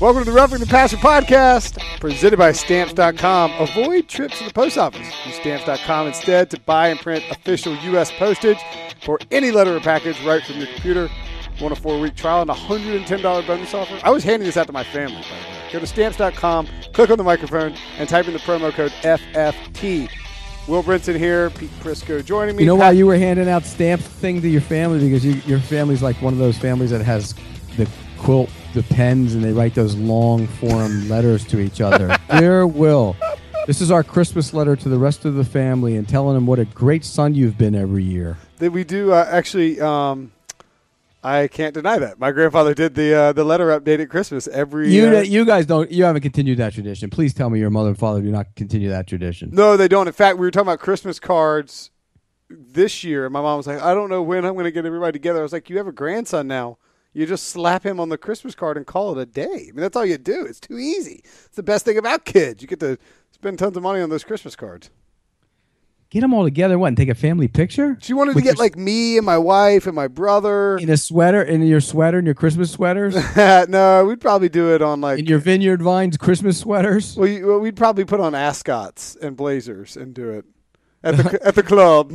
Welcome to the Roughing the Passer podcast, presented by Stamps.com. Avoid trips to the post office. Use Stamps.com instead to buy and print official U.S. postage for any letter or package right from your computer. Want a 4-week trial and a $110 bonus offer? I was handing this out to my family, by the way. Go to Stamps.com, click on the microphone, and type in the promo code FFT. Will Brinson here, Pete Prisco joining me. You know why you were handing out stamp thing to your family? Because your family's like one of those families that has the quilt, the pens, and they write those long form letters to each other. Dear Will, this is our Christmas letter to the rest of the family and telling them what a great son you've been every year. That we do actually. I can't deny that. My grandfather did the letter update at Christmas every year. You guys don't. You haven't continued that tradition. Please tell me your mother and father do not continue that tradition. No, they don't. In fact, we were talking about Christmas cards this year, and my mom was like, "I don't know when I'm going to get everybody together." I was like, "You have a grandson now. You just slap him on the Christmas card and call it a day. I mean, that's all you do. It's too easy. It's the best thing about kids. You get to spend tons of money on those Christmas cards." Get them all together, what, and take a family picture? She wanted to get like me and my wife and my brother. In a sweater, in your sweater, in your Christmas sweaters? No, we'd probably do it on like... In your Vineyard Vines Christmas sweaters? Well, we'd probably put on ascots and blazers and do it at the club.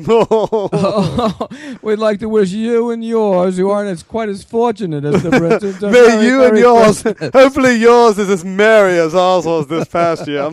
We'd like to wish you and yours, who aren't as quite as fortunate as the Britons. May you and yours, hopefully yours is as merry as ours was this past year.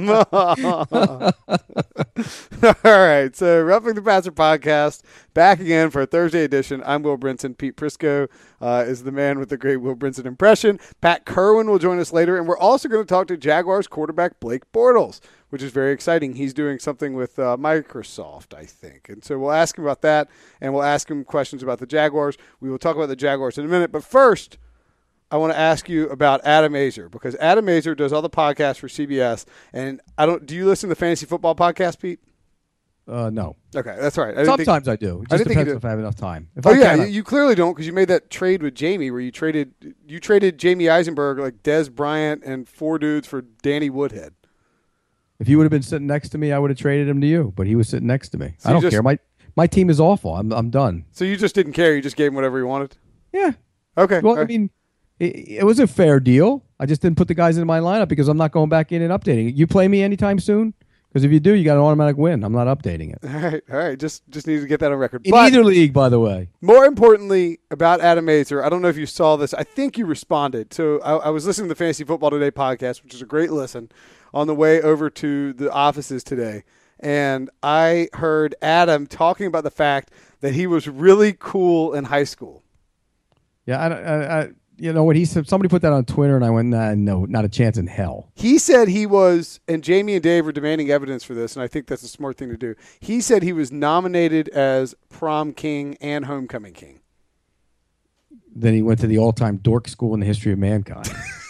All right, so Roughing the Passer podcast, back again for a Thursday edition. I'm Will Brinson. Pete Prisco is the man with the great Will Brinson impression. Pat Kerwin will join us later, and we're also going to talk to Jaguars quarterback Blake Bortles, which is very exciting. He's doing something with Microsoft, I think. And so we'll ask him about that, and we'll ask him questions about the Jaguars. We will talk about the Jaguars in a minute. But first, I want to ask you about Adam Aizer, because Adam Aizer does all the podcasts for CBS. And do you listen to the Fantasy Football podcast, Pete? No. Okay, that's all right. Sometimes I do. It just depends if I have enough time. You clearly don't, because you made that trade with Jamie where you traded Jamie Eisenberg, like Dez Bryant and 4 dudes for Danny Woodhead. If you would have been sitting next to me, I would have traded him to you, but he was sitting next to me. So I don't care. My team is awful. I'm done. So you just didn't care. You just gave him whatever you wanted? Yeah. Okay. Well, I mean, it was a fair deal. I just didn't put the guys in my lineup because I'm not going back in and updating it. You play me anytime soon? Because if you do, you got an automatic win. I'm not updating it. All right. Just need to get that on record. In either league, by the way. More importantly, about Adam Aizer, I don't know if you saw this. I think you responded. So I was listening to the Fantasy Football Today podcast, which is a great listen, on the way over to the offices today. And I heard Adam talking about the fact that he was really cool in high school. Yeah, you know what he said? Somebody put that on Twitter, and I went, no, not a chance in hell. He said he was, and Jamie and Dave are demanding evidence for this, and I think that's a smart thing to do. He said he was nominated as prom king and homecoming king. Then he went to the all-time dork school in the history of mankind.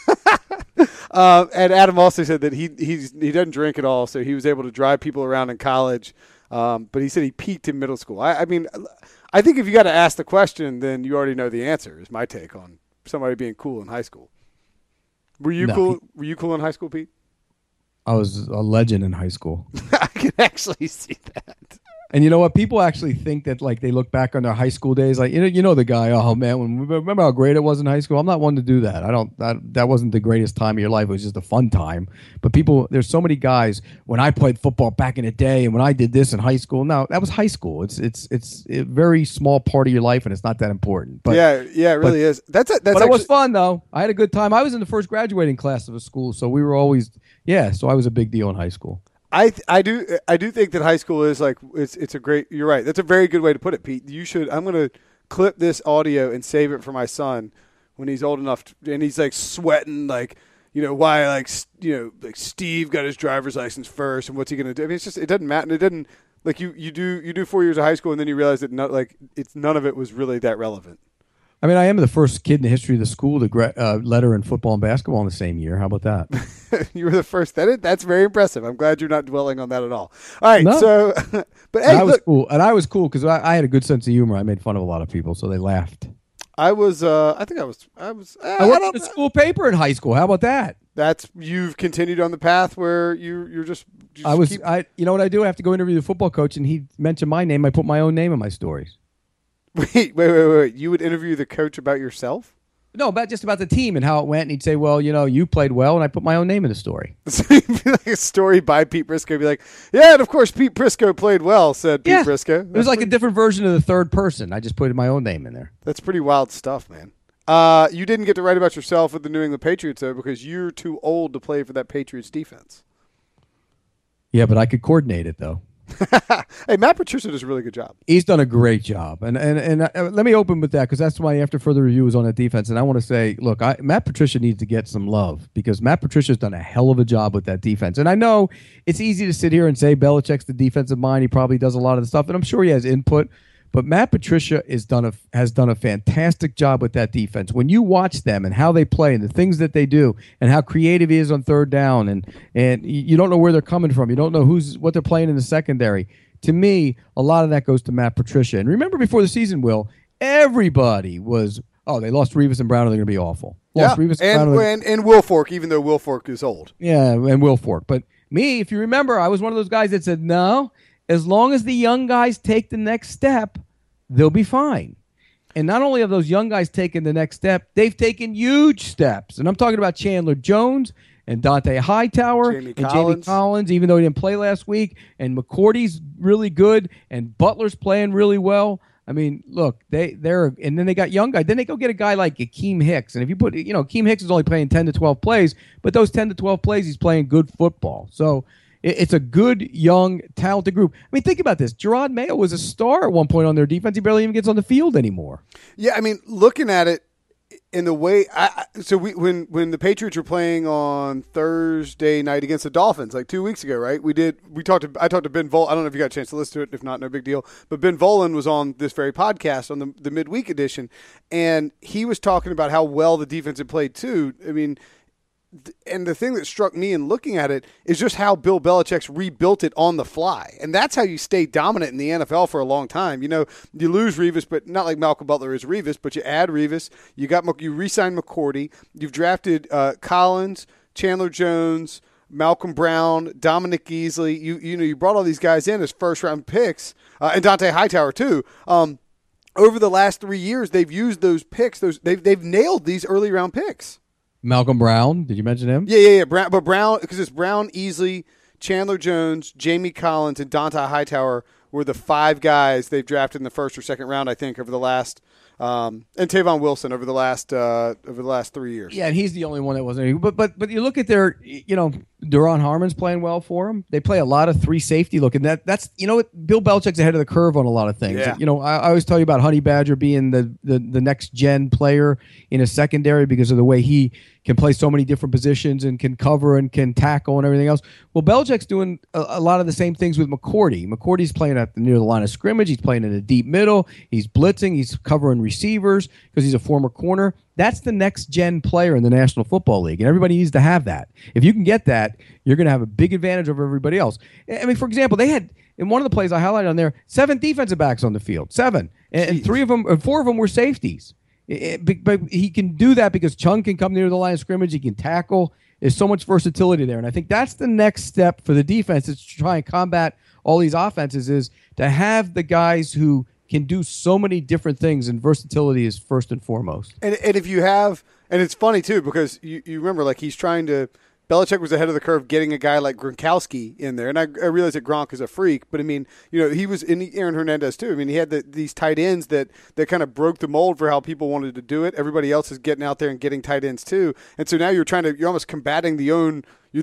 And Adam also said that he doesn't drink at all, so he was able to drive people around in college. But he said he peaked in middle school. I mean, I think if you got to ask the question, then you already know the answer. Is my take on somebody being cool in high school. Were you cool? Were you cool in high school, Pete? I was a legend in high school. I can actually see that. And you know what? People actually think that, like, they look back on their high school days, like, you know the guy. Oh man, remember how great it was in high school? I'm not one to do that. That wasn't the greatest time of your life. It was just a fun time. But there's so many guys. When I played football back in the day, and when I did this in high school, no, that was high school. It's a very small part of your life, and it's not that important. But yeah, it really is. But it was fun though. I had a good time. I was in the first graduating class of a school, so we were always So I was a big deal in high school. I do think that high school is like it's a great. You're right. That's a very good way to put it, Pete. You should. I'm going to clip this audio and save it for my son when he's old enough, and he's like sweating, like, you know, why, like, you know, like Steve got his driver's license first, and what's he going to do? I mean, it's just, it doesn't matter. It doesn't, like, you do 4 years of high school, and then you realize that none of it was really that relevant. I mean, I am the first kid in the history of the school to letter in football and basketball in the same year. How about that? You were the first. That's very impressive. I'm glad you're not dwelling on that at all. All right, no. So, but hey, I was cool, and I was cool because I had a good sense of humor. I made fun of a lot of people, so they laughed. I was. I worked in the school paper in high school. How about that? You've continued on the path where you're just. You know what I do? I have to go interview the football coach, and he mentioned my name. I put my own name in my stories. Wait. You would interview the coach about yourself? No, just about the team and how it went. And he'd say, well, you played well, and I put my own name in the story. So it'd be like a story by Pete Prisco. Be like, yeah, and of course Pete Prisco played well, said Pete Prisco. It was like a different version of the third person. I just put my own name in there. That's pretty wild stuff, man. You didn't get to write about yourself with the New England Patriots, though, because you're too old to play for that Patriots defense. Yeah, but I could coordinate it, though. Hey, Matt Patricia does a really good job. He's done a great job. And let me open with that, because that's why after further review is on that defense. And I want to say, look, Matt Patricia needs to get some love, because Matt Patricia's done a hell of a job with that defense. And I know it's easy to sit here and say Belichick's the defensive mind. He probably does a lot of the stuff, and I'm sure he has input. But Matt Patricia has done a fantastic job with that defense. When you watch them and how they play and the things that they do and how creative he is on third down, and you don't know where they're coming from. You don't know what they're playing in the secondary. To me, a lot of that goes to Matt Patricia. And remember, before the season, Will, everybody was, they lost Revis and Brown, they're going to be awful. Lost Revis and Brown, and Wilfork, even though Wilfork is old. Yeah, and Wilfork. But me, if you remember, I was one of those guys that said, no, as long as the young guys take the next step, they'll be fine. And not only have those young guys taken the next step, they've taken huge steps. And I'm talking about Chandler Jones and Dante Hightower Jamie Collins, even though he didn't play last week. And McCourty's really good, and Butler's playing really well. I mean, look, they're and then they got young guys. Then they go get a guy like Akeem Hicks. And if you put, Akeem Hicks is only playing 10 to 12 plays, but those 10 to 12 plays, he's playing good football. So it's a good, young, talented group. I mean, think about this. Gerard Mayo was a star at one point on their defense. He barely even gets on the field anymore. Yeah, I mean, looking at it in the way when the Patriots were playing on Thursday night against the Dolphins, like 2 weeks ago, right? I talked to Ben Volen. I don't know if you got a chance to listen to it. If not, no big deal. But Ben Volen was on this very podcast on the midweek edition, and he was talking about how well the defense had played too. I mean, and the thing that struck me in looking at it is just how Bill Belichick's rebuilt it on the fly. And that's how you stay dominant in the NFL for a long time. You lose Revis, but not like Malcolm Butler is Revis, but you add Revis. You re-signed McCourty. You've drafted Collins, Chandler Jones, Malcolm Brown, Dominic Easley. You brought all these guys in as first-round picks, and Dante Hightower too. Over the last 3 years, they've used those picks. They've nailed these early-round picks. Malcolm Brown, did you mention him? Yeah. Brown, because it's Brown, Easley, Chandler Jones, Jamie Collins, and Dante Hightower were the 5 guys they've drafted in the first or second round, I think, over the last and Tavon Wilson over the last 3 years. Yeah, and he's the only one that wasn't. But you look at their, Duron Harmon's playing well for them. They play a lot of 3 safety look, and that's what Bill Belichick's ahead of the curve on a lot of things. Yeah. I always tell you about Honey Badger being the next gen player in a secondary because of the way he can play so many different positions and can cover and can tackle and everything else. Well, Belichick's doing a lot of the same things with McCourty. McCourty's playing near the line of scrimmage. He's playing in the deep middle. He's blitzing. He's covering receivers because he's a former corner. That's the next gen player in the National Football League, and everybody needs to have that. If you can get that, you're going to have a big advantage over everybody else. I mean, for example, they had in one of the plays I highlighted on there 7 defensive backs on the field, 7, and 4 of them were safeties. But he can do that because Chung can come near the line of scrimmage. He can tackle. There's so much versatility there, and I think that's the next step for the defense is to try and combat all these offenses is to have the guys who can do so many different things, and versatility is first and foremost. And if you have, and it's funny too because you remember like he's trying to. Belichick was ahead of the curve getting a guy like Gronkowski in there. And I realize that Gronk is a freak, but I mean, he was in Aaron Hernandez too. I mean, he had these tight ends that kind of broke the mold for how people wanted to do it. Everybody else is getting out there and getting tight ends too. And so now you're almost combating the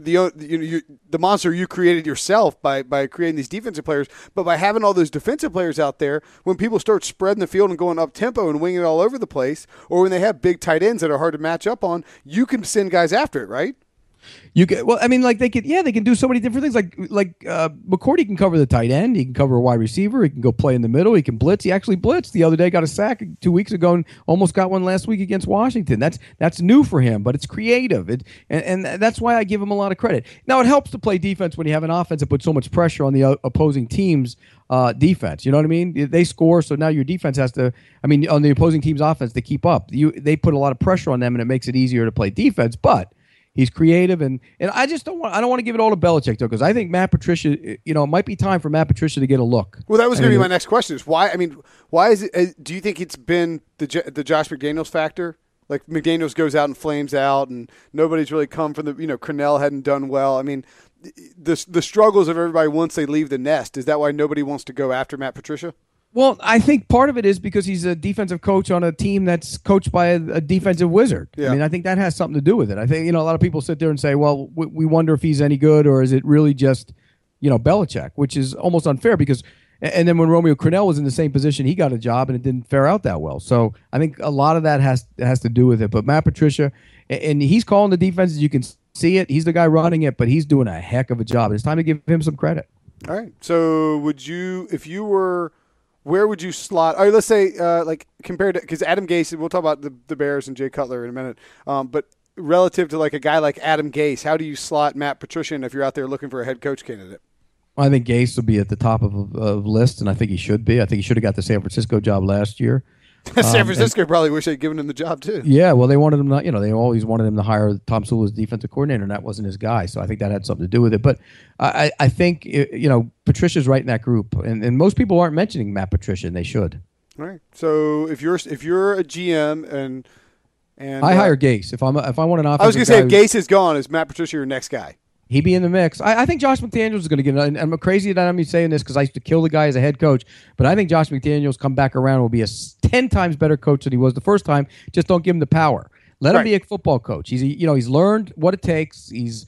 monster you created yourself by creating these defensive players. But by having all those defensive players out there, when people start spreading the field and going up tempo and winging it all over the place, or when they have big tight ends that are hard to match up on, you can send guys after it, right? You can, well, I mean, like they can do so many different things. Like McCourty can cover the tight end. He can cover a wide receiver. He can go play in the middle. He can blitz. He actually blitzed the other day. Got a sack 2 weeks ago and almost got one last week against Washington. That's new for him, but it's creative. And that's why I give him a lot of credit. Now it helps to play defense when you have an offense that puts so much pressure on the opposing team's defense. You know what I mean? They score, so now your defense has to. I mean, on the opposing team's offense to keep up. They put a lot of pressure on them, and it makes it easier to play defense. But he's creative, and I just don't want to give it all to Belichick though, because I think Matt Patricia, it might be time for Matt Patricia to get a look. Well, that was going to be my next question: is why? I mean, why is it? Do you think it's been the Josh McDaniels factor? like McDaniels goes out and flames out, and nobody's really come from the Cornell hadn't done well. I mean, the struggles of everybody once they leave the nest. Is that why nobody wants to go after Matt Patricia? Well, I think part of it is because he's a defensive coach on a team that's coached by a defensive wizard. Yeah. I mean, I think that has something to do with it. I think, a lot of people sit there and say, well, we wonder if he's any good, or is it really just, Belichick, which is almost unfair because, and then when Romeo Crennel was in the same position, he got a job and it didn't fare out that well. So I think a lot of that has to do with it. But Matt Patricia, and he's calling the defenses, you can see it. He's the guy running it, but he's doing a heck of a job. It's time to give him some credit. All right. So where would you slot? All right, let's say compared to, because Adam Gase, we'll talk about the Bears and Jay Cutler in a minute, but relative to like a guy like Adam Gase, how do you slot Matt Patricia in if you're out there looking for a head coach candidate? I think Gase will be at the top of list, and I think he should be. I think he should have got the San Francisco job last year. San Francisco probably wish they'd given him the job too. Yeah, well, they wanted him not. They always wanted him to hire Tom Sewell as defensive coordinator, and that wasn't his guy. So I think that had something to do with it. But I think Patricia's right in that group, and most people aren't mentioning Matt Patricia, and they should. All right. So if you're a GM and I hire Gase if I want an offensive. I was going to say if Gase is gone, is Matt Patricia your next guy? He'd be in the mix. I think Josh McDaniels is going to get it. And I'm crazy that I'm saying this because I used to kill the guy as a head coach. But I think Josh McDaniels come back around and will be a 10 times better coach than he was the first time. Just don't give him the power. Let him be a football coach. He's learned what it takes. He's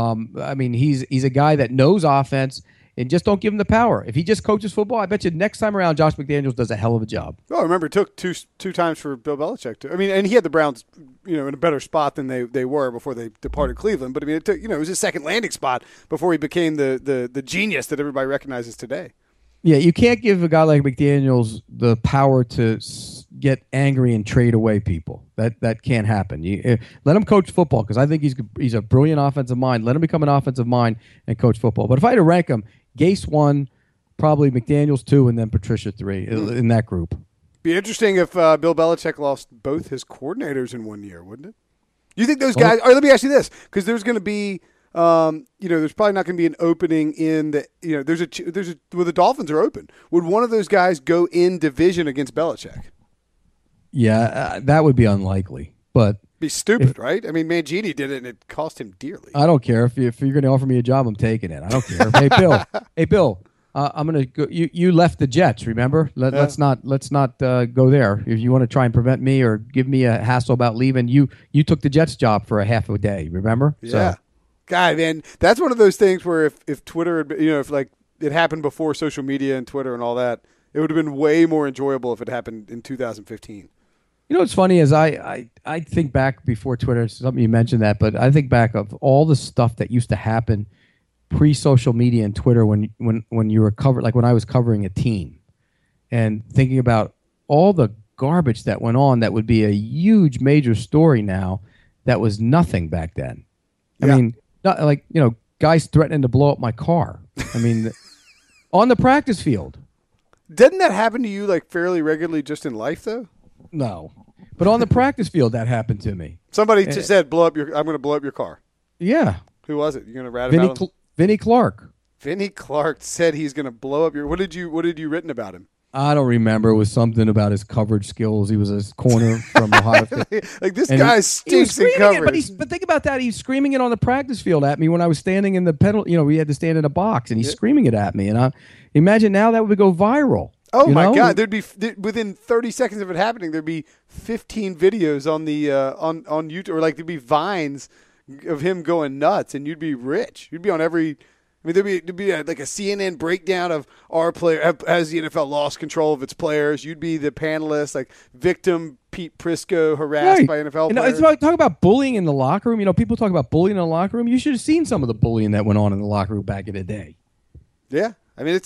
a guy that knows offense. And just don't give him the power. If he just coaches football, I bet you next time around, Josh McDaniels does a hell of a job. Oh, remember, it took two times for Bill Belichick to. I mean, and he had the Browns, in a better spot than they were before they departed Cleveland. But I mean, it took, it was his second landing spot before he became the genius that everybody recognizes today. Yeah, you can't give a guy like McDaniels the power to get angry and trade away people. That can't happen. Let him coach football because I think he's a brilliant offensive mind. Let him become an offensive mind and coach football. But if I had to rank him, Gase 1, probably McDaniels 2, and then Patricia 3 in that group. Be interesting if Bill Belichick lost both his coordinators in 1 year, wouldn't it? You think those guys? All right, let me ask you this, because there's going to be, there's probably not going to be an opening in the, the Dolphins are open. Would one of those guys go in division against Belichick? Yeah, that would be unlikely, but. Be stupid, right? I mean, Mangini did it, and it cost him dearly. I don't care if you're going to offer me a job, I'm taking it. I don't care. Hey, Bill, I'm going to go. You left the Jets, remember? Let's not go there. If you want to try and prevent me or give me a hassle about leaving, you took the Jets job for a half a day. Remember? Yeah, God, man, that's one of those things where if Twitter, if like it happened before social media and Twitter and all that, it would have been way more enjoyable if it happened in 2015. What's funny is I think back before Twitter, something you mentioned that, but I think back of all the stuff that used to happen pre-social media and Twitter when you were covered, like when I was covering a team, and thinking about all the garbage that went on that would be a huge major story now that was nothing back then. I mean, not like, guys threatening to blow up my car. I mean, on the practice field. Didn't that happen to you like fairly regularly just in life though? No. But on the practice field, that happened to me. Somebody just said, I'm going to blow up your car. Yeah. Who was it? You're going to rat about him? Vinny Clark. Vinny Clark said he's going to blow up your. What did you written about him? I don't remember. It was something about his coverage skills. He was a corner from Ohio State. Like this guy stinks in coverage. But think about that. He's screaming it on the practice field at me when I was standing in the penalty. We had to stand in a box, and he's screaming it at me. And I imagine now that would go viral. Oh my God! There'd be within 30 seconds of it happening, there'd be 15 videos on the on YouTube, or like there'd be vines of him going nuts, and you'd be rich. You'd be on every. I mean, there'd be like a CNN breakdown of our player. Has the NFL lost control of its players? You'd be the panelist, like victim Pete Prisco harassed by NFL players. Talk about bullying in the locker room. People talk about bullying in the locker room. You should have seen some of the bullying that went on in the locker room back in the day. Yeah, I mean,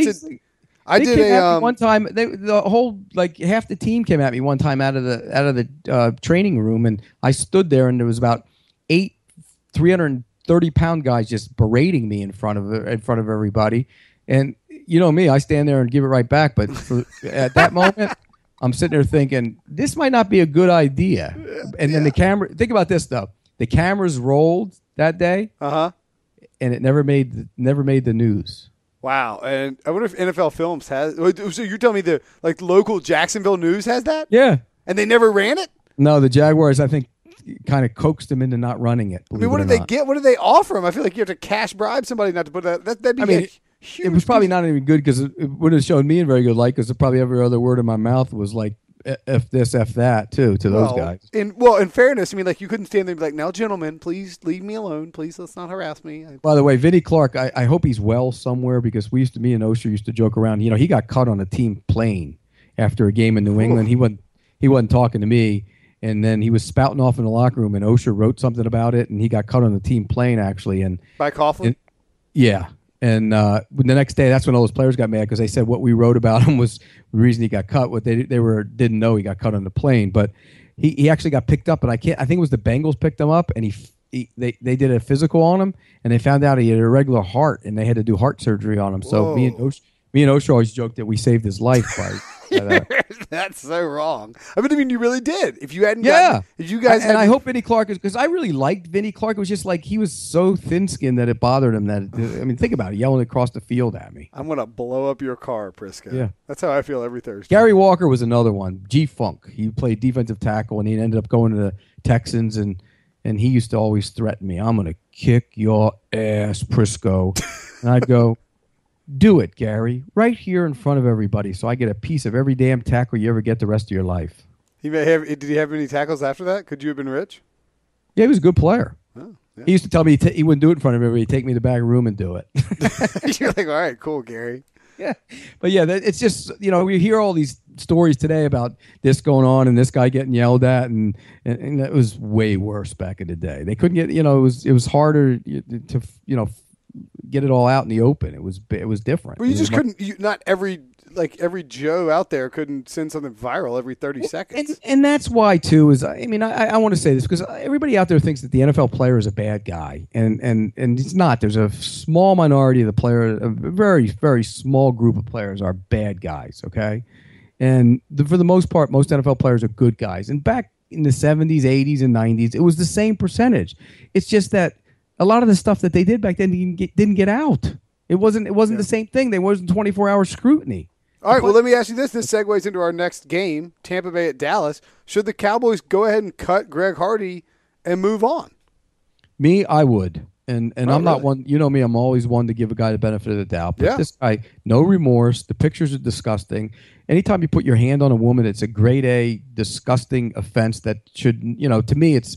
I did one time. The whole half the team came at me one time out of the training room, and I stood there, and there was about 8 330-pound guys just berating me in front of everybody. And you know me, I stand there and give it right back. But at that moment, I'm sitting there thinking this might not be a good idea. And then the camera. Think about this though. The cameras rolled that day, and it never made the news. Wow, and I wonder if NFL Films has. So you're telling me the local Jacksonville News has that? Yeah, and they never ran it. No, the Jaguars, I think, kind of coaxed him into not running it. I mean, what did they get? What did they offer him? I feel like you have to cash bribe somebody not to put that. That'd be huge. It was probably not even good because it wouldn't have shown me in very good light because probably every other word in my mouth was like, F this, F that, too, to those guys. In fairness, I mean, like, you couldn't stand there and be like, now, gentlemen, please leave me alone. Please, let's not harass me. By the way, Vinnie Clark, I hope he's well somewhere because me and Osher used to joke around. You know, he got cut on a team plane after a game in New England. He wasn't talking to me. And then he was spouting off in the locker room, and Osher wrote something about it, and he got cut on the team plane, actually. And by Coughlin? Yeah. And the next day, that's when all those players got mad because they said what we wrote about him was the reason he got cut. What they didn't know he got cut on the plane, but he actually got picked up. And I think it was the Bengals picked him up, and they did a physical on him, and they found out he had an irregular heart, and they had to do heart surgery on him. Whoa. So me and Osher always joked that we saved his life by That's so wrong. I mean, you really did. If you hadn't, if you guys, I hope Vinnie Clark is because I really liked Vinnie Clark. It was just like he was so thin-skinned that it bothered him. Think about it, yelling across the field at me. I'm gonna blow up your car, Prisco. Yeah, that's how I feel every Thursday. Gary Walker was another one. G-Funk. He played defensive tackle, and he ended up going to the Texans, and he used to always threaten me. I'm gonna kick your ass, Prisco, and I'd go. Do it, Gary, right here in front of everybody so I get a piece of every damn tackle you ever get the rest of your life. Did he have any tackles after that? Could you have been rich? Yeah, he was a good player. Oh, yeah. He used to tell me he wouldn't do it in front of everybody. He'd take me to the back room and do it. You're like, all right, cool, Gary. Yeah. But, yeah, it's just, we hear all these stories today about this going on and this guy getting yelled at, and it was way worse back in the day. They couldn't get, it was harder to, get it all out in the open. It was different. Well, you just couldn't. Not every Joe out there couldn't send something viral every 30 seconds. And that's why too is I want to say this because everybody out there thinks that the NFL player is a bad guy, and it's not. There's a small minority of the player, a very very small group of players are bad guys. Okay, and for the most part, most NFL players are good guys. And back in the 70s, 80s, and 90s, it was the same percentage. It's just that. A lot of the stuff that they did back then didn't get out. It wasn't the same thing. There wasn't 24-hour scrutiny. All right, well, let me ask you this. This segues into our next game, Tampa Bay at Dallas. Should the Cowboys go ahead and cut Greg Hardy and move on? Me, I would. And I'm not one. You know me. I'm always one to give a guy the benefit of the doubt. But this guy, no remorse. The pictures are disgusting. Anytime you put your hand on a woman, it's a grade A disgusting offense that should, to me, it's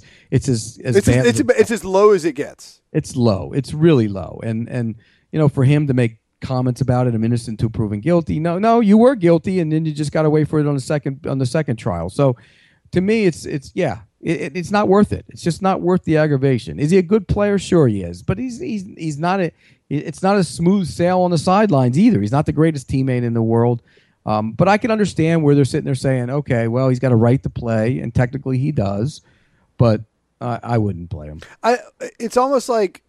as low as it gets. It's low. It's really low. And for him to make comments about it, I'm innocent until proven guilty. No, you were guilty, and then you just got to wait for it on the second trial. So, to me, it's not worth it. It's just not worth the aggravation. Is he a good player? Sure, he is. But he's not it's not a smooth sail on the sidelines either. He's not the greatest teammate in the world. But I can understand where they're sitting there saying, okay, well, he's got a right to play, and technically he does, but I wouldn't play him. It's almost like,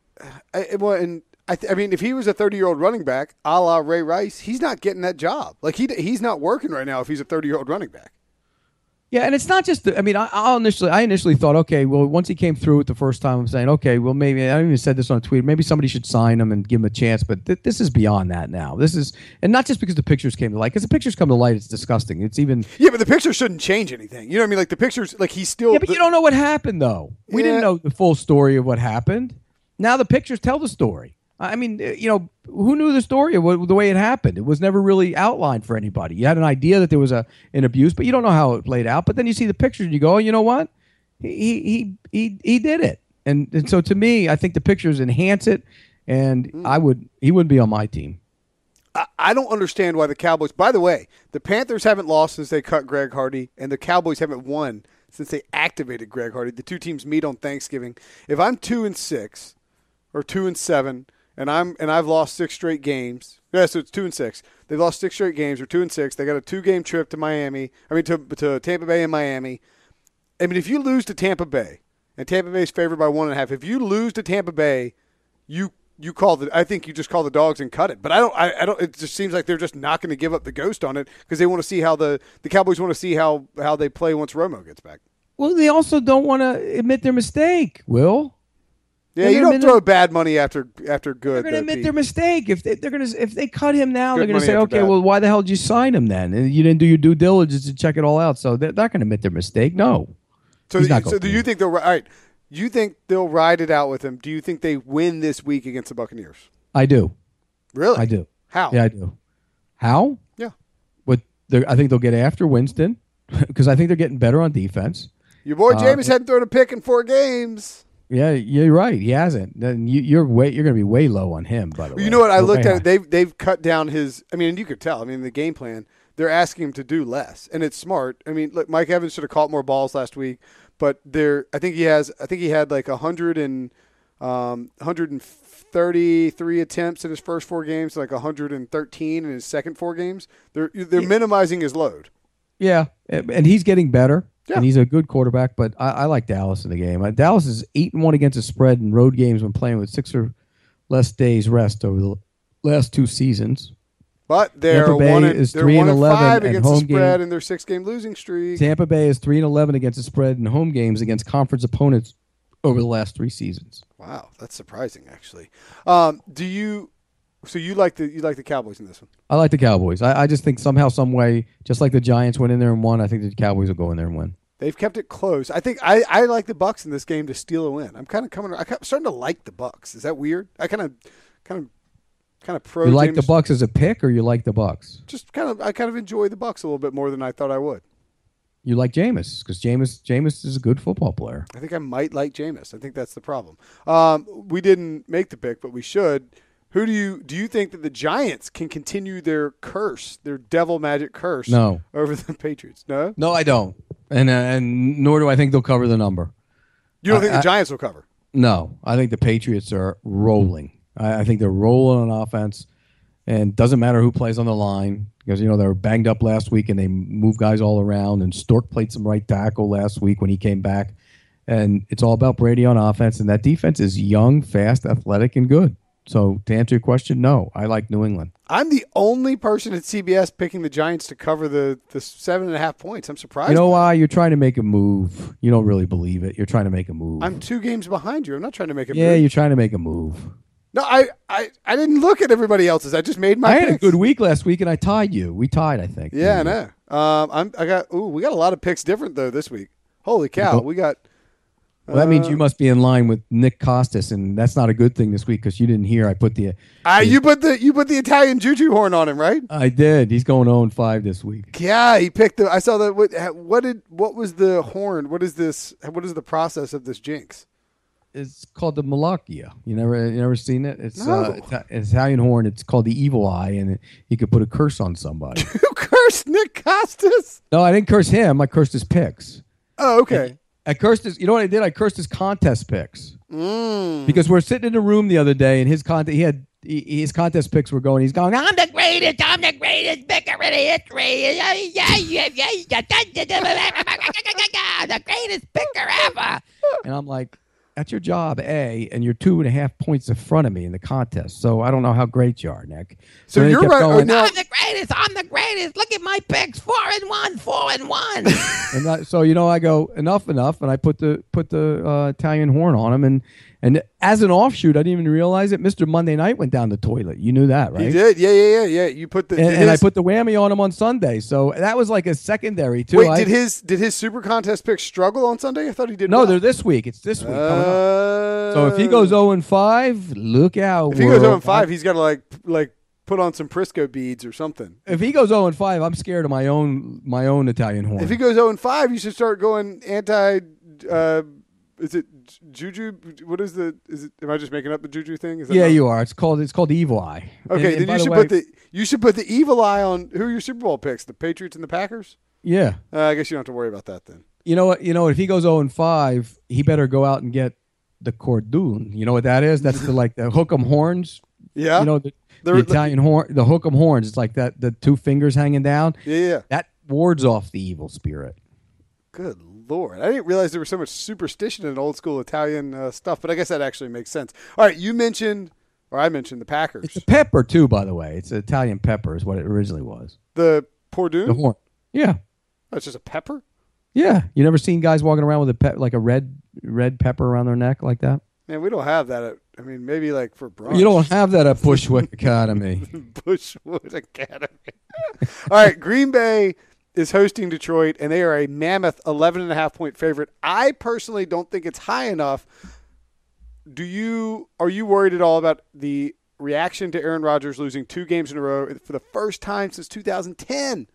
if he was a 30-year-old running back, a la Ray Rice, he's not getting that job. Like he's not working right now if he's a 30-year-old running back. Yeah, and it's not just. I initially thought, okay, well, once he came through it the first time, I'm saying, okay, well, maybe I even said this on a tweet. Maybe somebody should sign him and give him a chance. But this is beyond that now. This is, and not just because the pictures came to light. Because the pictures come to light, it's disgusting. It's even. Yeah, but the pictures shouldn't change anything. You know what I mean? Like the pictures, like he's still. Yeah, but you don't know what happened though. We didn't know the full story of what happened. Now the pictures tell the story. I mean, who knew the story of the way it happened? It was never really outlined for anybody. You had an idea that there was an abuse, but you don't know how it played out. But then you see the pictures and you go, oh, you know what? He did it. And so to me, I think the pictures enhance it, and he wouldn't be on my team. I don't understand why the Cowboys. By the way, the Panthers haven't lost since they cut Greg Hardy, and the Cowboys haven't won since they activated Greg Hardy. The two teams meet on Thanksgiving. If I'm 2-6 or 2-7. And I've lost 6 straight games. Yeah, so it's 2-6. They've lost 6 straight games, or 2-6. They got a 2-game trip to Miami. To Tampa Bay and Miami. If you lose to Tampa Bay, and Tampa Bay is favored by 1.5, if you lose to Tampa Bay, I think you just call the dogs and cut it. But I don't. It just seems like they're just not going to give up the ghost on it because they want to see how the Cowboys want to see how they play once Romo gets back. Well, they also don't want to admit their mistake, Will. Yeah, you don't throw bad money after good. They're going to admit their mistake. If they cut him now, they're going to say, okay, well, why the hell did you sign him then? And you didn't do your due diligence to check it all out. So they're not going to admit their mistake. No. So, He's not going so do you think they'll? All right, you think they'll ride it out with him? Do you think they win this week against the Buccaneers? I do. Really? I do. How? Yeah, I do. How? Yeah. But I think they'll get after Winston because I think they're getting better on defense. Your boy Jameis hadn't thrown a pick in 4 games. Yeah, you're right. He hasn't. Then you're going to be way low on him. By the way, you know what? I looked at it. They've cut down his. I mean, and you could tell. I mean, the game plan. They're asking him to do less, and it's smart. I mean, look, Mike Evans should have caught more balls last week, but I think he had like 133 attempts in his first 4 games, like 113 in his second 4 games. They're minimizing his load. Yeah, and he's getting better. Yeah. And he's a good quarterback, but I like Dallas in the game. Dallas is 8-1 against the spread in road games when playing with 6 or less days rest over the last 2 seasons. But they're 1-5 against the spread in their 6-game losing streak. Tampa Bay is 3-11 against the spread in home games against conference opponents over the last 3 seasons. Wow, that's surprising, actually. So you like the Cowboys in this one? I like the Cowboys. I just think somehow, some way, just like the Giants went in there and won, I think the Cowboys will go in there and win. They've kept it close. I think I like the Bucs in this game to steal a win. I'm starting to like the Bucs. Is that weird? I kind of pro. You like the Bucs as a pick, or you like the Bucs? I kind of enjoy the Bucs a little bit more than I thought I would. You like Jameis because Jameis is a good football player. I think I might like Jameis. I think that's the problem. We didn't make the pick, but we should. Who do you think that the Giants can continue their curse, their devil magic curse? No. Over the Patriots. No, no, I don't, and nor do I think they'll cover the number. You don't think the Giants will cover? No, I think the Patriots are rolling. I think they're rolling on offense, and doesn't matter who plays on the line because they were banged up last week and they moved guys all around. And Stork played some right tackle last week when he came back, and it's all about Brady on offense. And that defense is young, fast, athletic, and good. So to answer your question, no, I like New England. I'm the only person at CBS picking the Giants to cover the 7.5 points. I'm surprised. You know why? You're trying to make a move. You don't really believe it. You're trying to make a move. I'm 2 games behind you. I'm not trying to make a move. Yeah, you're trying to make a move. No, I didn't look at everybody else's. I just made my picks. I had a good week last week, and I tied you. We tied, I think. Yeah, I know. We got a lot of picks different, though, this week. Holy cow. We got... Well, that means you must be in line with Nick Costas, and that's not a good thing this week because you didn't hear I put the. You put the Italian juju horn on him, right? I did. He's going 0-5 this week. Yeah, he picked the. I saw that. What was the horn? What is this? What is the process of this jinx? It's called the Malacchia. You never seen it? It's no. Italian horn. It's called the evil eye, and you could put a curse on somebody. You cursed Nick Costas? No, I didn't curse him. I cursed his picks. Oh, okay. I cursed his. You know what I did? I cursed his contest picks. Mm. Because we're sitting in a room the other day, and his contest picks were going. He's going, I'm the greatest picker in history. The greatest picker ever. And I'm like, that's your job, A, and you're 2.5 points in front of me in the contest. So I don't know how great you are, Nick. So you're right. Going, I'm the greatest. Look at my picks. 4-1. And so I go enough, and I put the Italian horn on him, and as an offshoot, I didn't even realize it. Mr. Monday Night went down the toilet. You knew that, right? He did. Yeah. You put the and I put the whammy on him on Sunday. So that was like a secondary too. Wait, did his super contest pick struggle on Sunday? I thought he did. No, well. They're this week. It's this week. So if he goes 0-5, look out. If he goes 0-5, he's got to like put on some Prisco beads or something. If he goes 0-5, I'm scared of my own Italian horn. If he goes 0-5, you should start going anti. Is it juju? What is the? Is it? Am I just making up the juju thing? Yeah, you are. It's called the evil eye. Okay, then you should put the evil eye on. Who are your Super Bowl picks? The Patriots and the Packers. Yeah. I guess you don't have to worry about that then. You know what? If he goes 0-5, he better go out and get the cordon. You know what that is? That's the hook'em horns. Yeah. The Italian horn, the hook'em horns. It's like that. The 2 fingers hanging down. Yeah. That wards off the evil spirit. Good Lord. I didn't realize there was so much superstition in old school Italian stuff, but I guess that actually makes sense. All right, I mentioned the Packers. It's a pepper, too, by the way. It's an Italian pepper is what it originally was. The Pordune? The horn. Yeah. That's just a pepper? Yeah. You never seen guys walking around with a red pepper around their neck like that? Man, we don't have that. Maybe like for brunch. You don't have that at Bushwick Academy. Bushwood Academy. All right, Green Bay is hosting Detroit, and they are a mammoth 11.5-point favorite. I personally don't think it's high enough. Are you worried at all about the reaction to Aaron Rodgers losing 2 games in a row for the first time since 2010?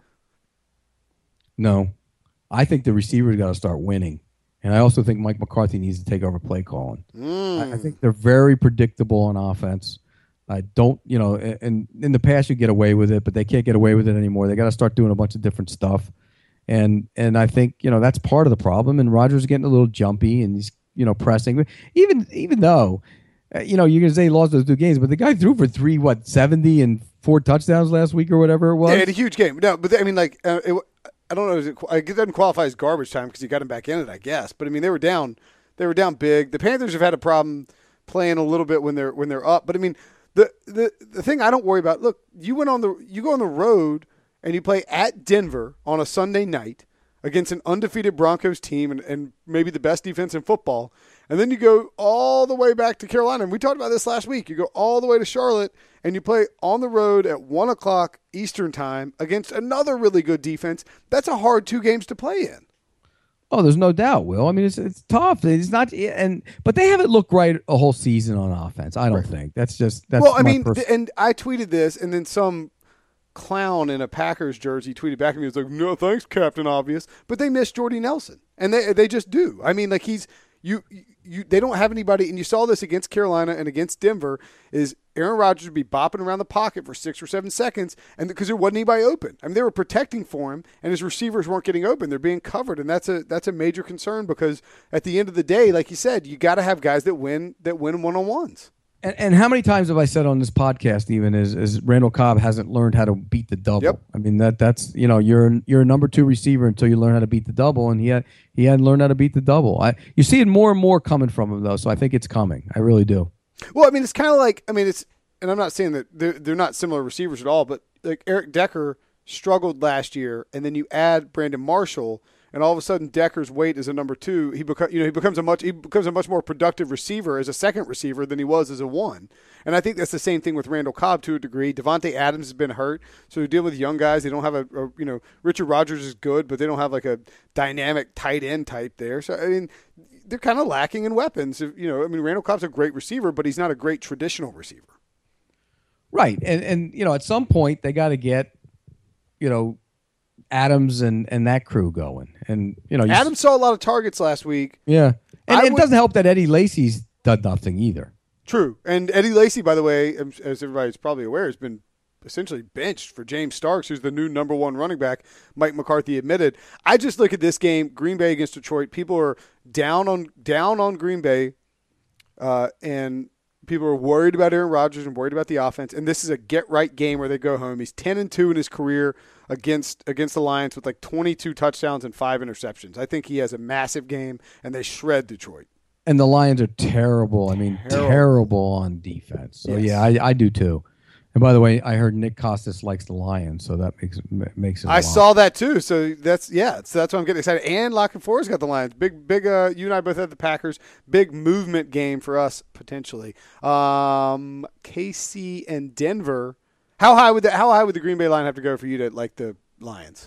No. I think the receivers got to start winning. And I also think Mike McCarthy needs to take over play calling. I think they're very predictable on offense. I don't, and in the past you get away with it, but they can't get away with it anymore. They got to start doing a bunch of different stuff. And I think, that's part of the problem. And Rodgers is getting a little jumpy and he's, pressing. Even though, you're going to say he lost those 2 games, but the guy threw for 70 and 4 touchdowns last week or whatever it was. Yeah, he had a huge game. No, but I mean, I don't know. It doesn't qualify as garbage time because he got him back in it, I guess. But I mean, they were down big. The Panthers have had a problem playing a little bit when they're up. But I mean, the thing I don't worry about. Look, you go on the road and you play at Denver on a Sunday night against an undefeated Broncos team and maybe the best defense in football, and then you go all the way back to Carolina. And we talked about this last week. You go all the way to Charlotte and you play on the road at 1:00 Eastern time against another really good defense. That's a hard 2 games to play in. Oh, there's no doubt, Will. I mean, it's tough. It's not, but they haven't looked right a whole season on offense. I don't think that's. Well, I mean, and I tweeted this, and then some clown in a Packers jersey tweeted back at me. He was like, "No, thanks, Captain Obvious." But they miss Jordy Nelson, and they just do. I mean, like they don't have anybody, and you saw this against Carolina and against Denver. Is Aaron Rodgers would be bopping around the pocket for 6 or 7 seconds, and because there wasn't anybody open. I mean, they were protecting for him, and his receivers weren't getting open. They're being covered, and that's a major concern because at the end of the day, like you said, you got to have guys that win one-on-ones. And how many times have I said on this podcast even is Randall Cobb hasn't learned how to beat the double? Yep. I mean that's you're a number 2 receiver until you learn how to beat the double, and he hadn't learned how to beat the double. You see it more and more coming from him though, so I think it's coming. I really do. Well, I mean, it's kind of like and I'm not saying that they're not similar receivers at all, but like Eric Decker struggled last year, and then you add Brandon Marshall. And all of a sudden, Decker's weight as a number 2. He becomes a much more productive receiver as a second receiver than he was as a 1. And I think that's the same thing with Randall Cobb to a degree. Devontae Adams has been hurt, so they're dealing with young guys. They don't have Richard Rodgers is good, but they don't have like a dynamic tight end type there. So I mean, they're kind of lacking in weapons. Randall Cobb's a great receiver, but he's not a great traditional receiver. Right, and at some point they got to get Adams and that crew going, and Adams saw a lot of targets last week. Yeah, and it doesn't help that Eddie Lacy's done nothing either. True, and Eddie Lacy, by the way, as everybody's probably aware, has been essentially benched for James Starks, who's the new number 1 running back. Mike McCarthy admitted. I just look at this game, Green Bay against Detroit. People are down on Green Bay, and people are worried about Aaron Rodgers and worried about the offense. And this is a get-right game where they go home. He's 10-2 in his career against the Lions with like 22 touchdowns and 5 interceptions. I think he has a massive game, and they shred Detroit. And the Lions are terrible. I mean, terrible on defense. So, yes. Yeah, I do too. And by the way, I heard Nick Costas likes the Lions, so that makes it. I saw that too. So that's why I'm getting excited. And Lock and Forrest got the Lions. Big. You and I both had the Packers. Big movement game for us potentially. KC and Denver. How high would the Green Bay line have to go for you to like the Lions?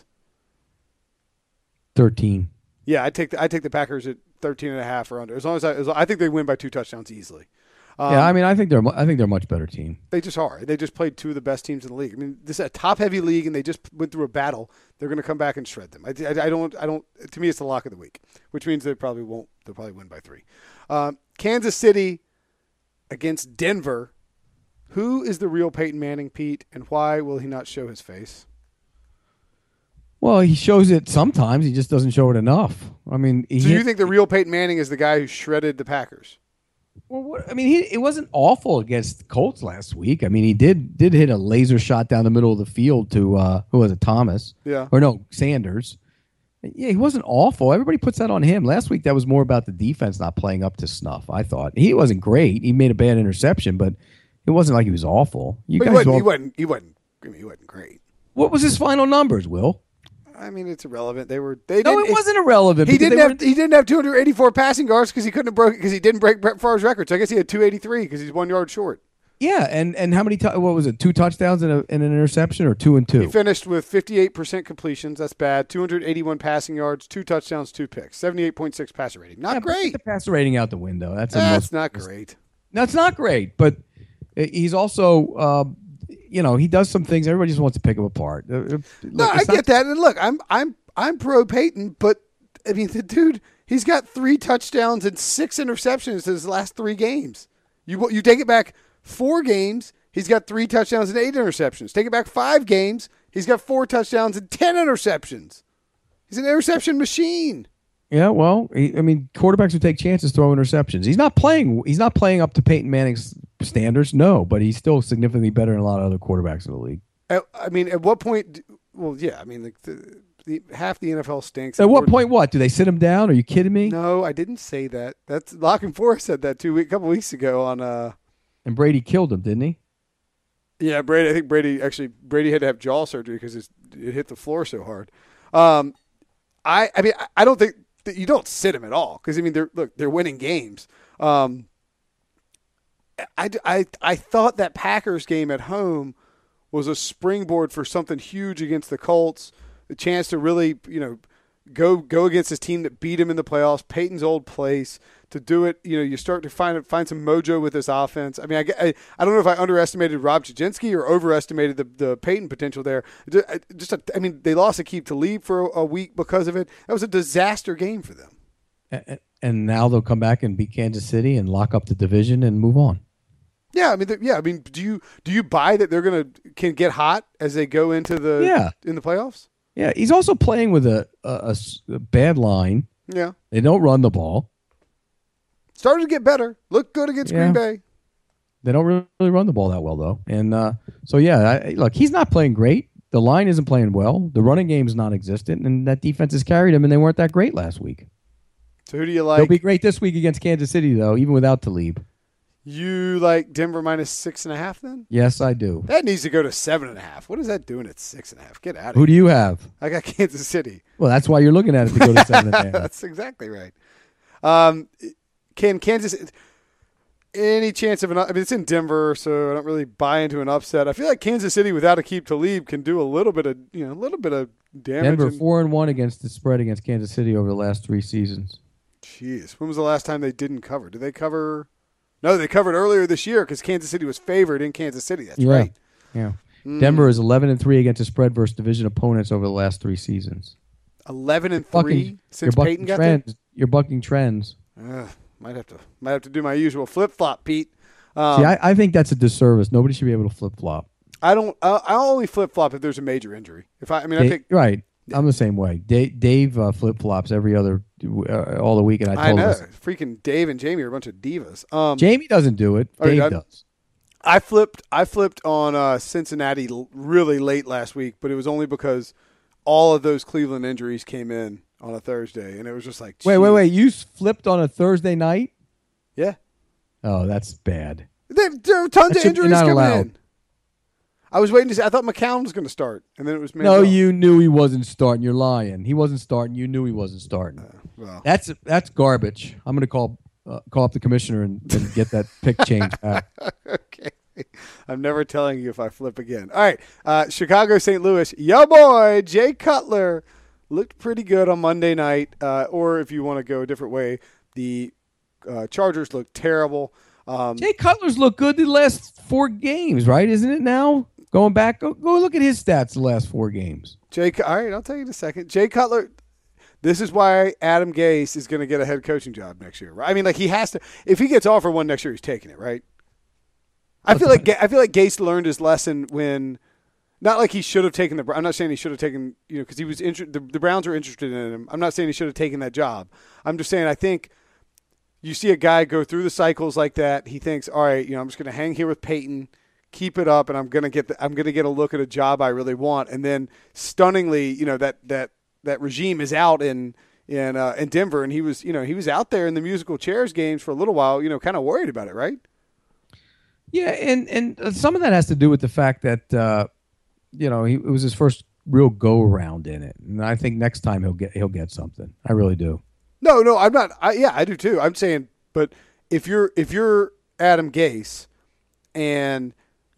13. Yeah, I take the Packers at 13.5 or under. As long as I think they win by 2 touchdowns easily. Yeah, I mean, I think they're a much better team. They just are. They just played 2 of the best teams in the league. I mean, this is a top-heavy league, and they just went through a battle. They're going to come back and shred them. I don't. To me, it's the lock of the week, which means they probably won't. They'll probably win by 3. Kansas City against Denver. Who is the real Peyton Manning, Pete, and why will he not show his face? Well, he shows it sometimes. He just doesn't show it enough. I mean, so you think the real Peyton Manning is the guy who shredded the Packers? Well, it wasn't awful against the Colts last week. I mean, he did hit a laser shot down the middle of the field to who was it, Thomas? Yeah. Or no, Sanders. Yeah, he wasn't awful. Everybody puts that on him. Last week, that was more about the defense not playing up to snuff, I thought. He wasn't great. He made a bad interception, but it wasn't like he was awful. He wasn't great. What was his final numbers, Will? I mean, it's irrelevant. It wasn't irrelevant. He didn't have 284 passing yards because he didn't break Brett Favre's record. So I guess he had 283 because he's 1 yard short. Yeah, and how many? What was it? 2 touchdowns and an interception, or 2 and He 2? finished with 58% completions. That's bad. 281 passing yards, 2 touchdowns, 2 picks, 78.6 passer rating. Not Yeah, but get great. the passer rating out the window. That's not great. That's not great, but he's also, he does some things. Everybody just wants to pick him apart. No, I get that. And look, I'm pro Peyton, but I mean the dude, he's got 3 touchdowns and 6 interceptions in his last 3 games. You take it back 4 games, he's got 3 touchdowns and 8 interceptions. Take it back 5 games, he's got 4 touchdowns and 10 interceptions. He's an interception machine. Yeah, well, quarterbacks who take chances throw interceptions. He's not playing up to Peyton Manning's standards, no, but he's still significantly better than a lot of other quarterbacks in the league. At what point? Well, yeah, half the NFL stinks. At what point? What do they sit him down? Are you kidding me? No, I didn't say that. That's Lock and Forrest said that a couple weeks ago on. And Brady killed him, didn't he? Yeah, Brady. I think Brady had to have jaw surgery because it hit the floor so hard. I don't think that you don't sit him at all because they're winning games. I thought that Packers game at home was a springboard for something huge against the Colts, the chance to really go against this team that beat him in the playoffs, Peyton's old place. To do it, you start to find some mojo with this offense. I don't know if I underestimated Rob Jaginski or overestimated the Peyton potential there. They lost Aqib Talib for a week because of it. That was a disaster game for them. And now they'll come back and beat Kansas City and lock up the division and move on. Yeah, do you buy that they're can get hot as they go into in the playoffs? Yeah, he's also playing with a bad line. Yeah, they don't run the ball. Started to get better. Looked good against Green Bay. They don't really run the ball that well, though. And look, he's not playing great. The line isn't playing well. The running game is non-existent, and that defense has carried him, and they weren't that great last week. So who do you like? They'll be great this week against Kansas City, though, even without Talib. You like Denver minus 6.5 then? Yes, I do. That needs to go to 7.5. What is that doing at 6.5? Get out of here. Who do you have? I got Kansas City. Well, that's why you're looking at it to go to 7.5. That's exactly right. Can Kansas any chance of it's in Denver, so I don't really buy into an upset. I feel like Kansas City without Aqib Talib can do a little bit of damage. Denver 4-1 against the spread against Kansas City over the last 3 seasons. Jeez, when was the last time they didn't cover? Did they cover? No, they covered earlier this year because Kansas City was favored in Kansas City. That's right. Yeah. Denver is 11-3 against the spread versus division opponents over the last 3 seasons. 11-3 since Peyton got there. You're bucking trends. Might have to do my usual flip flop, Pete. I think that's a disservice. Nobody should be able to flip flop. I don't. I'll only flip flop if there's a major injury. I pick right. Yeah. I'm the same way. Dave flip flops every other all the week, and I know. Freaking Dave and Jamie are a bunch of divas. Jamie doesn't do it. Dave does. I flipped on Cincinnati really late last week, but it was only because all of those Cleveland injuries came in on a Thursday, and it was just like, geez. Wait! You flipped on a Thursday night? Yeah. Oh, that's bad. There are tons of injuries coming in. I was waiting to see. I thought McCown was going to start, and then it was Manziel. No, you knew he wasn't starting. You're lying. He wasn't starting. You knew he wasn't starting. Well. That's garbage. I'm going to call up the commissioner and get that pick changed back. Okay. I'm never telling you if I flip again. All right. Chicago, St. Louis. Yo, boy, Jay Cutler looked pretty good on Monday night. Or if you want to go a different way, the Chargers looked terrible. Jay Cutler's looked good the last 4 games, right? Isn't it now? Going back, go look at his stats the last 4 games. All right, I'll tell you in a second. Jay Cutler, this is why Adam Gase is going to get a head coaching job next year. Right? I mean, like he has to. If he gets offered one next year, he's taking it, right? I feel like Gase learned his lesson when, not like he should have taken I'm not saying he should have taken, because he was the Browns were interested in him. I'm not saying he should have taken that job. I'm just saying I think you see a guy go through the cycles like that. He thinks, all right, I'm just going to hang here with Peyton, keep it up, and I'm going to get a look at a job I really want. And then stunningly, that regime is out in Denver, and he was out there in the musical chairs games for a little while, kind of worried about it, right? Yeah, and some of that has to do with the fact that it was his first real go around in it, and I think next time he'll get something. I really do. No, I'm not. I do too. I'm saying, but if you're Adam Gase and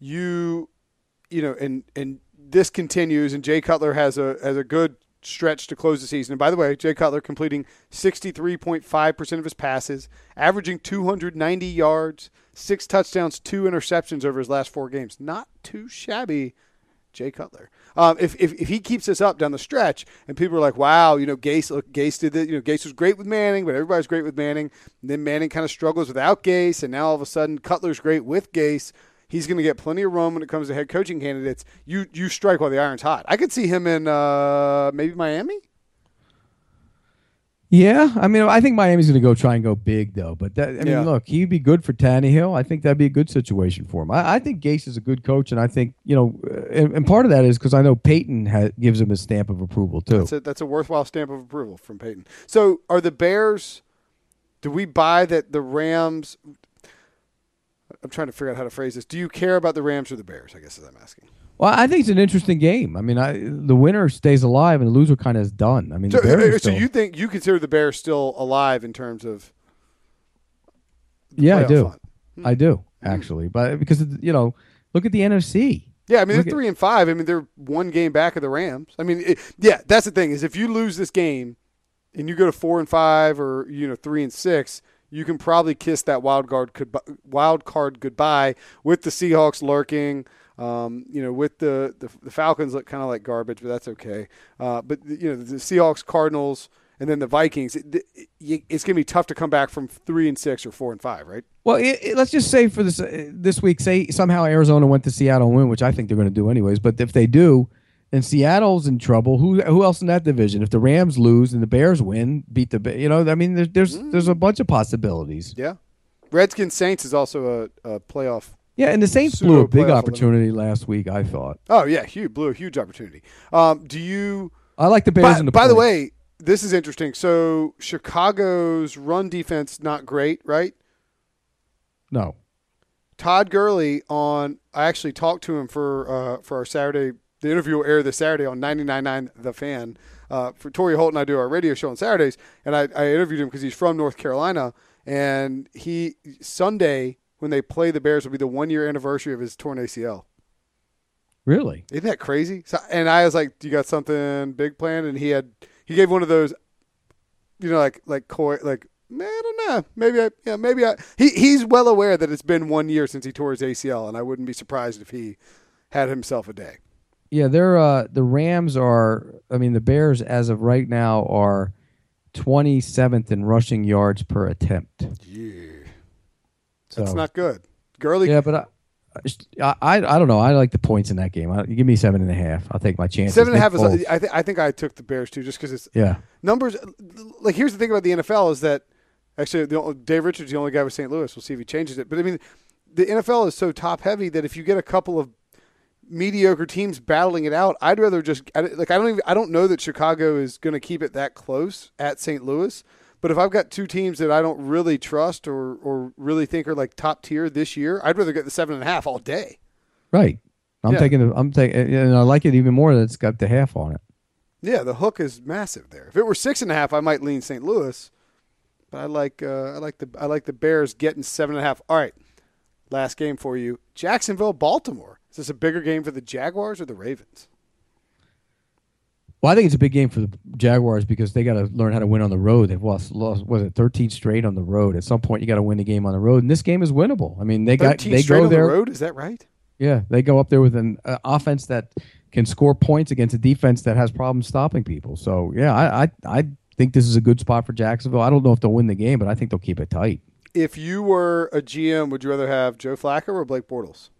and this continues, and Jay Cutler has a good stretch to close the season. And by the way, Jay Cutler completing 63.5% of his passes, averaging 290 yards, 6 touchdowns, 2 interceptions over his last 4 games. Not too shabby, Jay Cutler. If he keeps this up down the stretch, and people are like, "Wow, Gase did it. Gase was great with Manning, but everybody's great with Manning." And then Manning kind of struggles without Gase, and now all of a sudden Cutler's great with Gase. He's going to get plenty of room when it comes to head coaching candidates. You strike while the iron's hot. I could see him in maybe Miami. Yeah, I mean, I think Miami's going to try and go big, though. But look, he'd be good for Tannehill. I think that'd be a good situation for him. I think Gase is a good coach, and I think and part of that is because I know Peyton gives him a stamp of approval too. That's a worthwhile stamp of approval from Peyton. So, are the Bears? Do we buy that the Rams? I'm trying to figure out how to phrase this. Do you care about the Rams or the Bears? I guess is what I'm asking. Well, I think it's an interesting game. I mean, the winner stays alive and the loser kind of is done. I mean, so you think you consider the Bears still alive in terms of? Yeah, I do. I do actually, but because look at the NFC. Yeah, I mean they're 3-5. I mean they're 1 game back of the Rams. I mean, that's the thing is if you lose this game, and you go to 4-5 or 3-6. You can probably kiss that wild card goodbye with the Seahawks lurking. With the Falcons look kind of like garbage, but that's okay. But the Seahawks, Cardinals, and then the Vikings. It's going to be tough to come back from 3-6 or 4-5, right? Well, let's just say for this week, say somehow Arizona went to Seattle and win, which I think they're going to do anyways. But if they do, then Seattle's in trouble. Who else in that division? If the Rams lose and the Bears win, beat the I mean, there's a bunch of possibilities. Yeah, Redskins Saints is also a playoff. Yeah, and the Saints blew a big opportunity last week, I thought. Oh yeah, blew a huge opportunity. I like the Bears in the. By the way, this is interesting. So Chicago's run defense not great, right? No. Todd Gurley I actually talked to him for our Saturday. The interview will air this Saturday on 99.9 The Fan. For Torrey Holt and I do our radio show on Saturdays, and I interviewed him because he's from North Carolina, and Sunday when they play the Bears will be the 1-year anniversary of his torn ACL. Really? Isn't that crazy? So, and I was like, "Do you got something big planned?" And he gave one of those, like coy, like, man, I don't know, maybe I. He's well aware that it's been 1 year since he tore his ACL, and I wouldn't be surprised if he had himself a day. Yeah, the Rams are. I mean, the Bears as of right now are 27th in rushing yards per attempt. Yeah, that's not good. Gurley. Yeah, but I don't know. I like the points in that game. You give me 7.5. I'll take my chances. 7.5 is. I think I took the Bears too, just because it's numbers. Like here's the thing about the NFL is that actually Dave Richards is the only guy with St. Louis. We'll see if he changes it. But I mean, the NFL is so top heavy that if you get a couple of mediocre teams battling it out, I'd rather just I don't know that Chicago is going to keep it that close at St. Louis, but if I've got 2 teams that I don't really trust or really think are like top tier this year, I'd rather get the 7.5 all day. Right. I'm taking and I like it even more that it's got the half on it. Yeah, the hook is massive there. If it were 6.5, I might lean St. Louis, but I like the Bears getting 7.5. All right. Last game for you. Jacksonville, Baltimore. Is this a bigger game for the Jaguars or the Ravens? Well, I think it's a big game for the Jaguars because they got to learn how to win on the road. They've lost was it 13 straight on the road. At some point, you got to win the game on the road, and this game is winnable. I mean, they go there. The road. Is that right? Yeah, they go up there with an offense that can score points against a defense that has problems stopping people. So, yeah, I think this is a good spot for Jacksonville. I don't know if they'll win the game, but I think they'll keep it tight. If you were a GM, would you rather have Joe Flacco or Blake Bortles?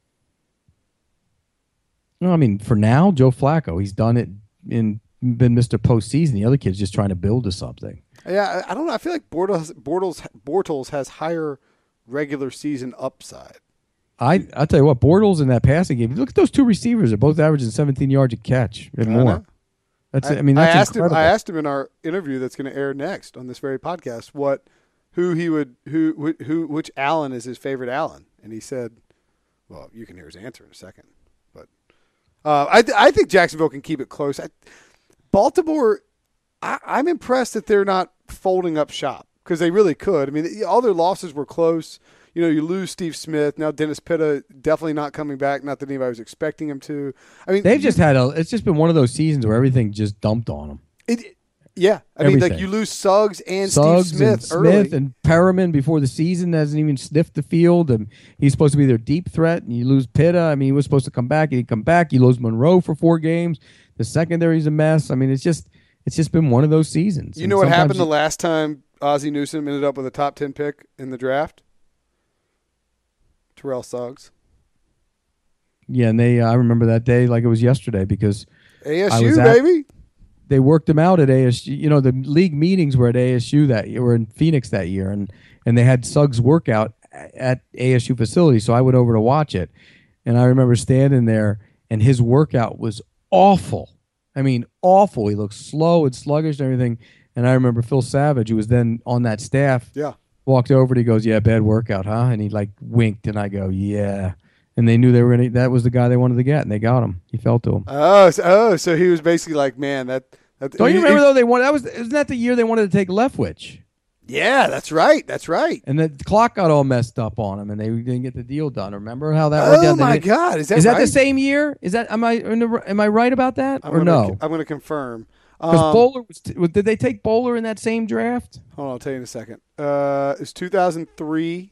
No, I mean, for now, Joe Flacco. He's done it been Mr. Postseason. The other kid's just trying to build to something. Yeah, I don't know. I feel like Bortles has higher regular season upside. I tell you what, Bortles in that passing game. Look at those 2 receivers. They're both averaging 17 yards a catch and more. That's incredible. I asked him in our interview that's going to air next on this very podcast which Allen is his favorite Allen, and he said, "Well, you can hear his answer in a second." But I think Jacksonville can keep it close. Baltimore, I'm impressed that they're not folding up shop because they really could. I mean, all their losses were close. you lose Steve Smith. Now Dennis Pitta definitely not coming back. Not that anybody was expecting him to. I mean, They've just had it's just been one of those seasons where everything just dumped on them. Yeah. I mean, like you lose Suggs and Steve Smith early. And Perriman before the season hasn't even sniffed the field, and he's supposed to be their deep threat, and you lose Pitta. I mean, he was supposed to come back. He didn't come back. You lose Monroe for 4 games. The secondary's a mess. I mean, it's just been one of those seasons. You know what happened the last time Ozzie Newsome ended up with a top 10 pick in the draft? Terrell Suggs. Yeah, and I remember that day like it was yesterday because ASU, baby. They worked him out at ASU. You know, the league meetings were at ASU that year, were in Phoenix that year, and they had Suggs workout at ASU facility. So I went over to watch it, and I remember standing there, and his workout was awful. I mean, awful. He looked slow and sluggish and everything. And I remember Phil Savage, who was then on that staff, walked over and he goes, "Yeah, bad workout, huh?" And he like winked, and I go, "Yeah." And they knew they were that was the guy they wanted to get, and they got him. He fell to him. So he was basically like, man, that don't you remember though? They wanted isn't that the year they wanted to take Leftwich? Yeah, that's right. And the clock got all messed up on him, and they didn't get the deal done. Remember how that worked out? Oh my God, is that right? the same year? Is that am I right about that no? I'm going to confirm. Because Bowler did they take Bowler in that same draft? Hold on, I'll tell you in a second. It's 2003.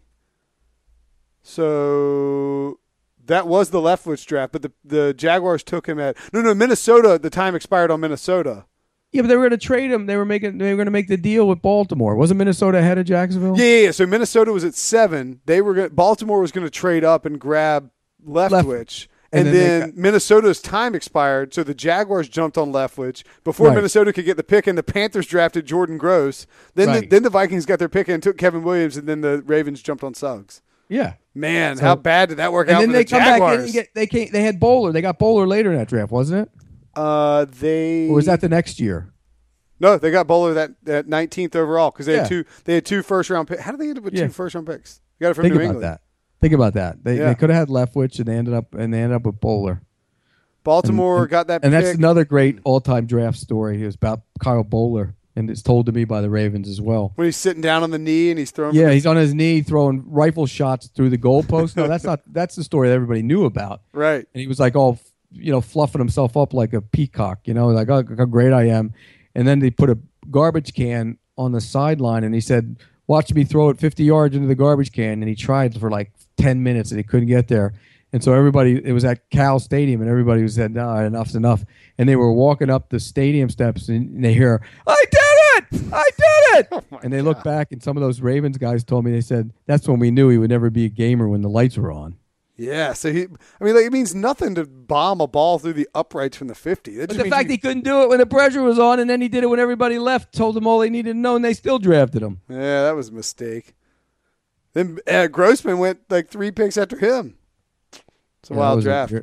So that was the Leftwich draft, but the Jaguars took him at Minnesota. The time expired on Minnesota. Yeah, but they were going to trade him. They were going to make the deal with Baltimore. Wasn't Minnesota ahead of Jacksonville? Yeah. So Minnesota was at 7. Baltimore was going to trade up and grab Leftwich. And then Minnesota's time expired, so the Jaguars jumped on Leftwich before Minnesota could get the pick, and the Panthers drafted Jordan Gross. Then the Vikings got their pick and took Kevin Williams, and then the Ravens jumped on Suggs. Yeah. Man, how bad did that work out for the Jaguars? And then they had Bowler. They got Bowler later in that draft, wasn't it? Or was that the next year? No, they got Bowler that 19th overall because they had 2 first-round picks. How did they end up with 2 first-round picks? You got it from New England. Think about that. They could have had Leftwich, and they ended up with Bowler. Baltimore got that pick. And that's another great all-time draft story. It was about Kyle Bowler, and it's told to me by the Ravens as well. When he's sitting down on the knee and he's throwing. Yeah, he's on his knee throwing rifle shots through the goalpost. No, that's not. That's the story that everybody knew about. Right. And he was like all fluffing himself up like a peacock. Like how great I am. And then they put a garbage can on the sideline, and he said, "Watch me throw it 50 yards into the garbage can." And he tried for like 10 minutes and he couldn't get there. And so it was at Cal Stadium, and everybody said, "No, enough's enough." And they were walking up the stadium steps, and they hear, "I did it! I did it!" And they look back, and some of those Ravens guys told me, they said, "That's when we knew he would never be a gamer when the lights were on." Yeah, so it means nothing to bomb a ball through the uprights from the 50. But the fact he couldn't do it when the pressure was on, and then he did it when everybody left, told them all they needed to know, and they still drafted him. Yeah, that was a mistake. Then Grossman went like 3 picks after him. It's a wild draft.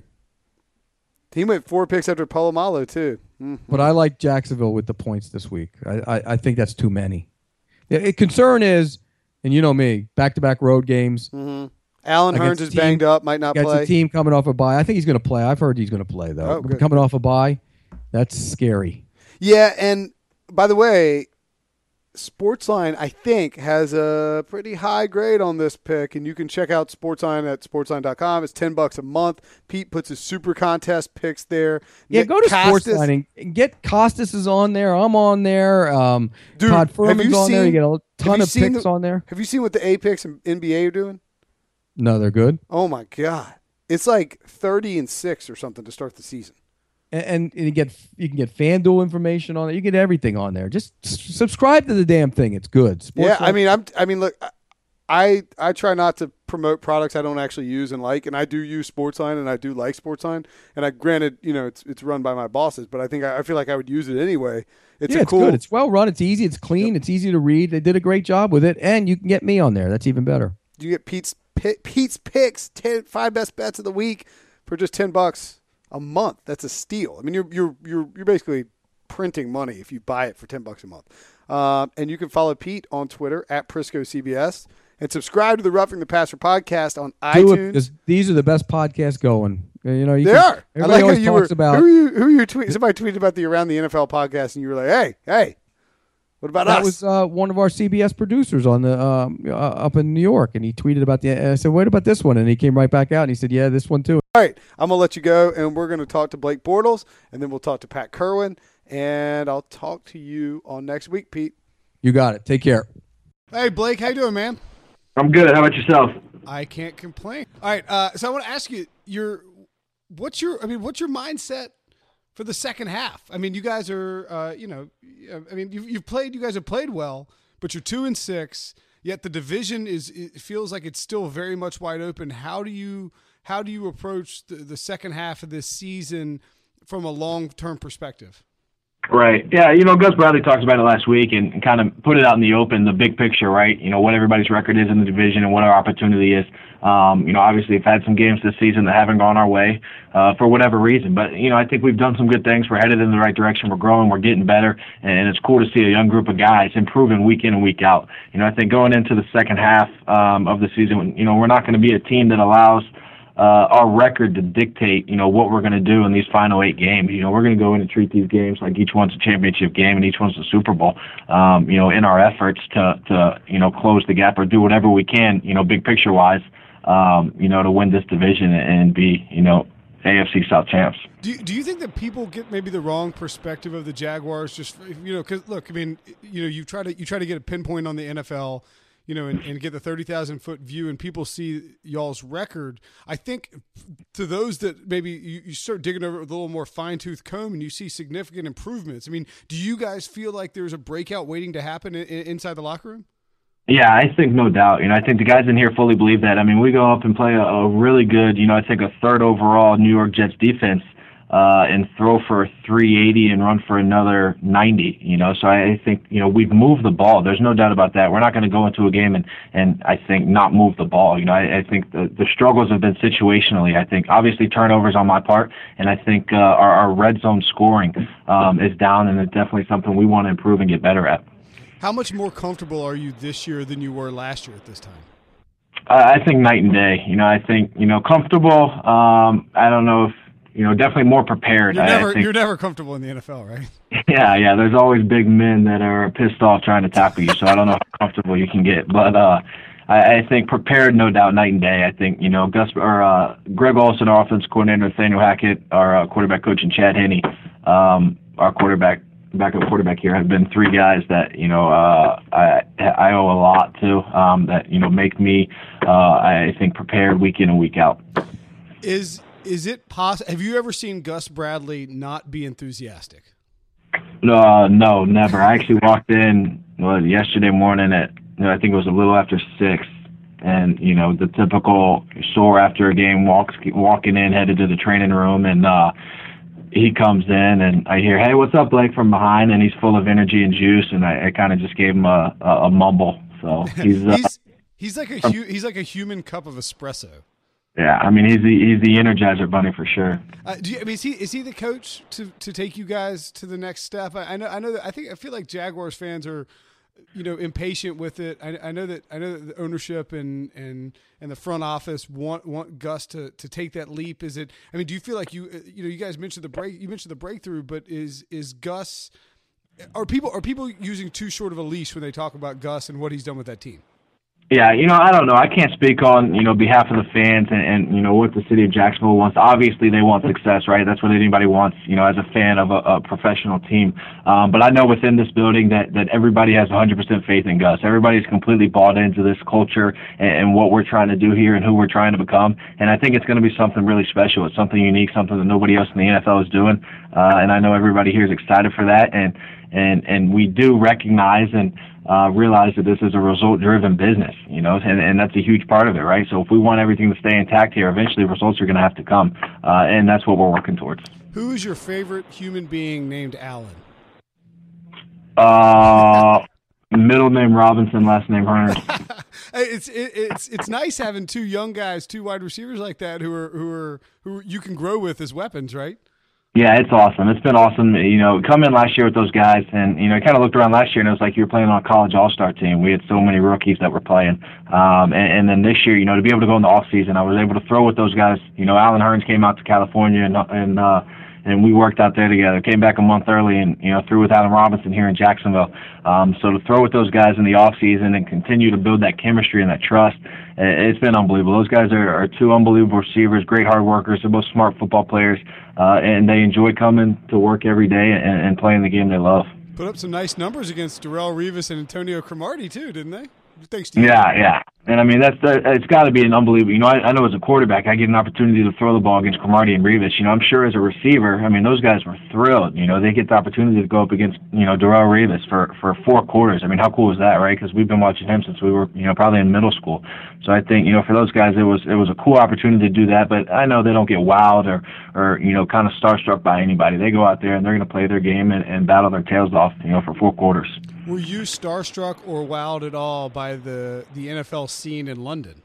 He went 4 picks after Polamalu, too. Mm-hmm. But I like Jacksonville with the points this week. I think that's too many. The concern is, and you know me, back-to-back road games. Mm-hmm. Alan Hearns is banged up, might not play. It's a team coming off a bye. I think he's going to play. I've heard he's going to play, though. Oh, coming off a bye, that's scary. Yeah, and by the way, Sportsline, I think, has a pretty high grade on this pick, and you can check out Sportsline at sportsline.com. It's $10 a month. Pete puts his super contest picks there. Yeah, go to Sportsline and get Costas is on there. I'm on there. Dude, Todd Furman's on there. You get a ton of picks on there. Have you seen what the Apex and NBA are doing? No, they're good. Oh, my God. It's like 30-6 or something to start the season. And you can get FanDuel information on it. You get everything on there. Just subscribe to the damn thing. It's good. Look, I try not to promote products I don't actually use and like, and I do use Sportsline, and I do like Sportsline. And granted, it's run by my bosses, but I feel like I would use it anyway. It's good. It's well run. It's easy. It's clean. Yep. It's easy to read. They did a great job with it, and you can get me on there. That's even better. You get Pete's picks, 5 best bets of the week for just $10 a month. That's a steal. I mean, you're basically printing money if you buy it for $10 a month. And you can follow Pete on Twitter at PriscoCBS and subscribe to the Roughing the Passer podcast on iTunes. Because these are the best podcasts going. They are. I like how you were. Who are you tweeting? Somebody tweeted about the Around the NFL podcast, and you were like, "Hey." What about That us? was one of our CBS producers on the up in New York, and he tweeted about I said, "What about this one?" And he came right back out and he said, "Yeah, this one too." All right, I'm gonna let you go, and we're gonna talk to Blake Bortles, and then we'll talk to Pat Kerwin, and I'll talk to you on next week, Pete. You got it. Take care. Hey, Blake, how you doing, man? I'm good. How about yourself? I can't complain. All right, so I want to ask you, what's your mindset for the second half? I mean, you guys are, you guys have played well, but you're 2-6. Yet the division it feels like it's still very much wide open. How do you approach the second half of this season from a long-term perspective? Right. Yeah, Gus Bradley talked about it last week and kind of put it out in the open, the big picture, right? What everybody's record is in the division and what our opportunity is. Obviously we've had some games this season that haven't gone our way for whatever reason. But, I think we've done some good things. We're headed in the right direction. We're growing. We're getting better. And it's cool to see a young group of guys improving week in and week out. I think going into the second half of the season, we're not going to be a team that allows our record to dictate, what we're going to do in these final 8 games. We're going to go in and treat these games like each one's a championship game and each one's a Super Bowl, in our efforts to close the gap or do whatever we can, big picture wise, to win this division and be, AFC South champs. Do you think that people get maybe the wrong perspective of the Jaguars? Just, because look, I mean, you try to get a pinpoint on the NFL, and get the 30,000-foot view, and people see y'all's record. I think to those that maybe you start digging over it with a little more fine-tooth comb and you see significant improvements. I mean, do you guys feel like there's a breakout waiting to happen inside the locker room? Yeah, I think no doubt. I think the guys in here fully believe that. I mean, we go up and play a really good, I think a 3rd overall New York Jets defense, and throw for 380 and run for another 90, So I think, we've moved the ball. There's no doubt about that. We're not going to go into a game and I think not move the ball. I think the struggles have been situationally. I think obviously turnovers on my part, and I think our red zone scoring is down, and it's definitely something we want to improve and get better at. How much more comfortable are you this year than you were last year at this time? I think night and day. I think, comfortable. I don't know if, definitely more prepared. You're never comfortable in the NFL, right? Yeah. There's always big men that are pissed off trying to tackle you, so I don't know how comfortable you can get. But I think prepared, no doubt, night and day. I think, Greg Olson, our offense coordinator, Nathaniel Hackett, our quarterback coach, and Chad Henne, our backup quarterback here, have been 3 guys that, I owe a lot to, that, make me, I think, prepared week in and week out. Is it possible? Have you ever seen Gus Bradley not be enthusiastic? No, never. I actually walked in yesterday morning at, I think it was a little after 6, and the typical sore after a game walking in, headed to the training room, and he comes in, and I hear, "Hey, what's up, Blake?" from behind, and he's full of energy and juice, and I kind of just gave him a mumble. So he's like a human cup of espresso. Yeah, I mean he's the Energizer Bunny for sure. Is he the coach to take you guys to the next step? I know that I feel like Jaguars fans are, impatient with it. I know that the ownership and the front office want Gus to take that leap. Is it? I mean, do you feel like you guys mentioned the breakthrough, but is Gus? Are people using too short of a leash when they talk about Gus and what he's done with that team? Yeah, I don't know. I can't speak on, behalf of the fans and what the city of Jacksonville wants. Obviously, they want success, right? That's what anybody wants, as a fan of a professional team. But I know within this building that everybody has 100% faith in Gus. Everybody's completely bought into this culture and what we're trying to do here and who we're trying to become. And I think it's going to be something really special. It's something unique, something that nobody else in the NFL is doing. And I know everybody here is excited for that. And we do recognize and realize that this is a result-driven business, and that's a huge part of it, right? So if we want everything to stay intact here, eventually results are going to have to come, and that's what we're working towards. Who is your favorite human being named Allen? Middle name Robinson, last name Hearns. It's nice having 2 young guys, 2 wide receivers like that who you can grow with as weapons, right? Yeah, it's awesome. It's been awesome. Come in last year with those guys, and kind of looked around last year, and it was like you were playing on a college all-star team. We had so many rookies that were playing, and then this year, to be able to go in the off season, I was able to throw with those guys. Alan Hearns came out to California and and we worked out there together. Came back a month early and, threw with Allen Robinson here in Jacksonville. So to throw with those guys in the off season and continue to build that chemistry and that trust, it's been unbelievable. Those guys are two unbelievable receivers, great hard workers. They're both smart football players, and they enjoy coming to work every day and playing the game they love. Put up some nice numbers against Darrelle Revis and Antonio Cromartie too, didn't they? Thanks to you. Yeah. And I mean, it's got to be an unbelievable. I know as a quarterback, I get an opportunity to throw the ball against Cromartie and Revis. I'm sure as a receiver, I mean, those guys were thrilled. They get the opportunity to go up against, Darrelle Revis for 4 quarters. I mean, how cool is that, right? Because we've been watching him since we were, probably in middle school. So I think, for those guys, it was a cool opportunity to do that. But I know they don't get wowed or kind of starstruck by anybody. They go out there and they're going to play their game and battle their tails off, for 4 quarters. Were you starstruck or wowed at all by the NFL scene in London?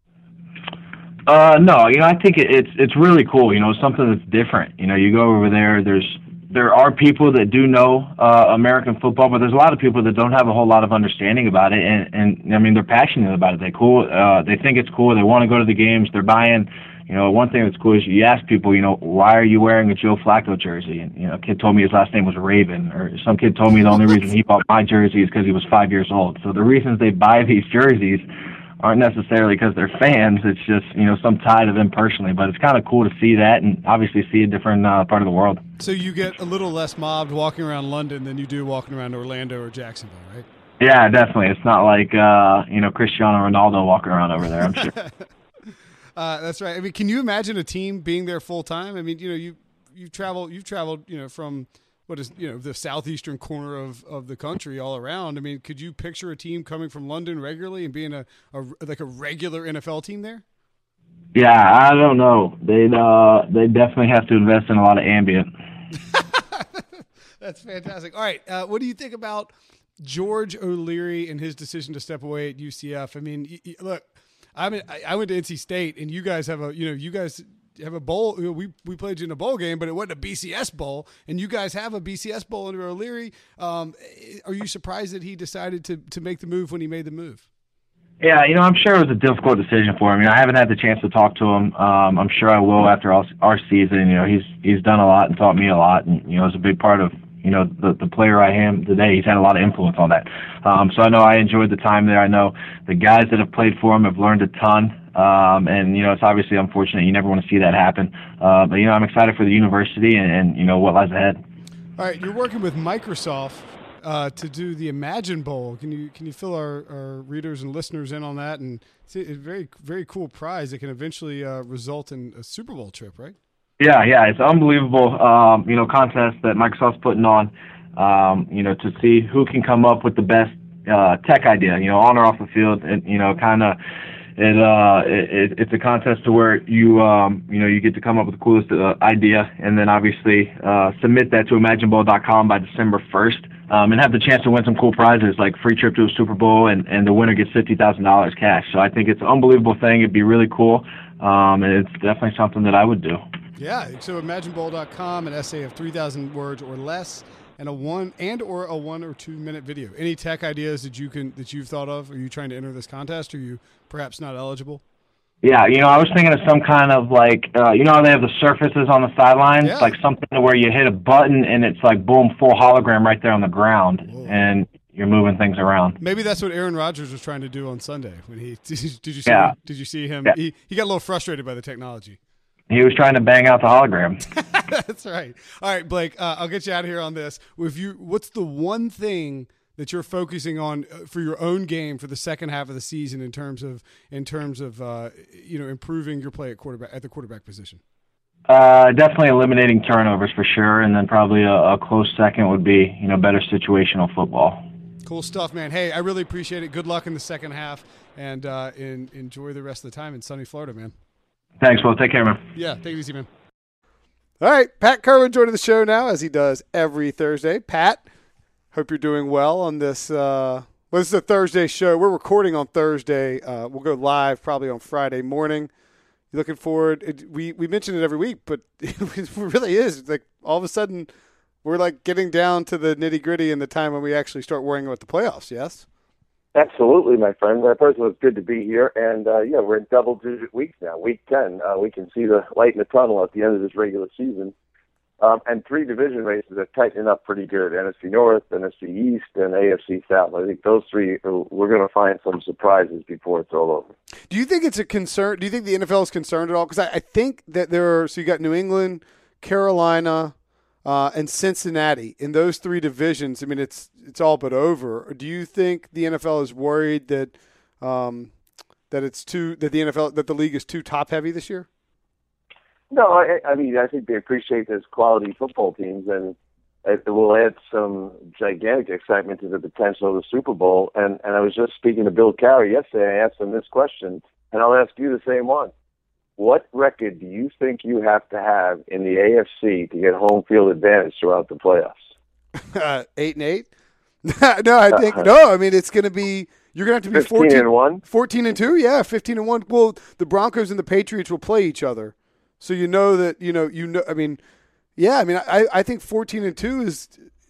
No, I think it's really cool. It's something that's different. You go over there. There are people that do know American football, but there's a lot of people that don't have a whole lot of understanding about it. And I mean, they're passionate about it. They think it's cool. They want to go to the games. They're buying. One thing that's cool is you ask people, why are you wearing a Joe Flacco jersey? And, a kid told me his last name was Raven, or some kid told me the only reason he bought my jersey is because he was 5 years old. So the reasons they buy these jerseys aren't necessarily because they're fans. It's just, some tie to them personally. But it's kind of cool to see that and obviously see a different part of the world. So you get a little less mobbed walking around London than you do walking around Orlando or Jacksonville, right? Yeah, definitely. It's not like, Cristiano Ronaldo walking around over there, I'm sure. That's right. I mean, can you imagine a team being there full time? I mean, you've traveled, from what is, the southeastern corner of the country all around. I mean, could you picture a team coming from London regularly and being a regular NFL team there? Yeah, I don't know. They definitely have to invest in a lot of ambient. That's fantastic. All right, what do you think about George O'Leary and his decision to step away at UCF? I mean, look. I went to NC State, and you guys have a bowl. We played you in a bowl game, but it wasn't a BCS bowl, and you guys have a BCS bowl under O'Leary. Are you surprised that he decided to make the move when he made the move? Yeah, I'm sure it was a difficult decision for him. I haven't had the chance to talk to him. I'm sure I will after our season. He's done a lot and taught me a lot, and it's a big part of the player I am today. He's had a lot of influence on that. So I know I enjoyed the time there. I know the guys that have played for him have learned a ton. And it's obviously unfortunate. You never want to see that happen. But I'm excited for the university and what lies ahead. All right, you're working with Microsoft to do the Imagine Bowl. Can you fill our readers and listeners in on that? And it's a very, very cool prize that can eventually result in a Super Bowl trip, right? Yeah, it's unbelievable, contest that Microsoft's putting on, to see who can come up with the best tech idea, on or off the field, and it's a contest to where you get to come up with the coolest idea, and then obviously submit that to ImagineBowl.com by December 1st, and have the chance to win some cool prizes like free trip to a Super Bowl, and the winner gets $50,000 cash. So I think it's an unbelievable thing. It'd be really cool, and it's definitely something that I would do. Yeah, so ImagineBowl.com, an essay of 3,000 words or less, and a 1 or 2 minute video. Any tech ideas that you've thought of? Are you trying to enter this contest? Or are you perhaps not eligible? Yeah, I was thinking of some kind of like, how they have the surfaces on the sidelines, like something where you hit a button and it's like boom, full hologram right there on the ground. Whoa. And you're moving things around. Maybe that's what Aaron Rodgers was trying to do on Sunday when did you see him? Yeah. He got a little frustrated by the technology. He was trying to bang out the hologram. That's right. All right, Blake, I'll get you out of here on this. What's the one thing that you're focusing on for your own game for the second half of the season in terms of improving your play at the quarterback position? Definitely eliminating turnovers for sure, and then probably a close second would be better situational football. Cool stuff, man. Hey, I really appreciate it. Good luck in the second half, and enjoy the rest of the time in sunny Florida, man. Thanks, Will. Take care, man. Yeah, take it easy, man. All right, Pat Kerwin joining the show now, as he does every Thursday. Pat, hope you're doing well on this. This is a Thursday show. We're recording on Thursday. We'll go live probably on Friday morning. You looking forward? We mention it every week, but it really is. Like all of a sudden, we're like getting down to the nitty gritty in the time when we actually start worrying about the playoffs. Yes. Absolutely, my friend. First of all, it's good to be here. And, we're in double-digit weeks now. Week 10, we can see the light in the tunnel at the end of this regular season. And 3 division races are tightening up pretty good. NFC North, NFC East, and AFC South. I think those 3, we're going to find some surprises before it's all over. Do you think it's a concern? Do you think the NFL is concerned at all? Because I think that there are – so you got New England, Carolina, and Cincinnati. In those 3 divisions, I mean, it's all but over. Do you think the NFL is worried that the league is too top-heavy this year? No, I mean, I think they appreciate there's quality football teams, and it will add some gigantic excitement to the potential of the Super Bowl. And I was just speaking to Bill Carey yesterday. I asked him this question, and I'll ask you the same one. What record do you think you have to have in the AFC to get home field advantage throughout the playoffs? 8-8? No, I think no. I mean, it's going to be you're going to have to be 14-1, 14-2. Yeah, 15-1. Well, the Broncos and the Patriots will play each other. So you know that you know. I mean, yeah. I mean, I think 14-2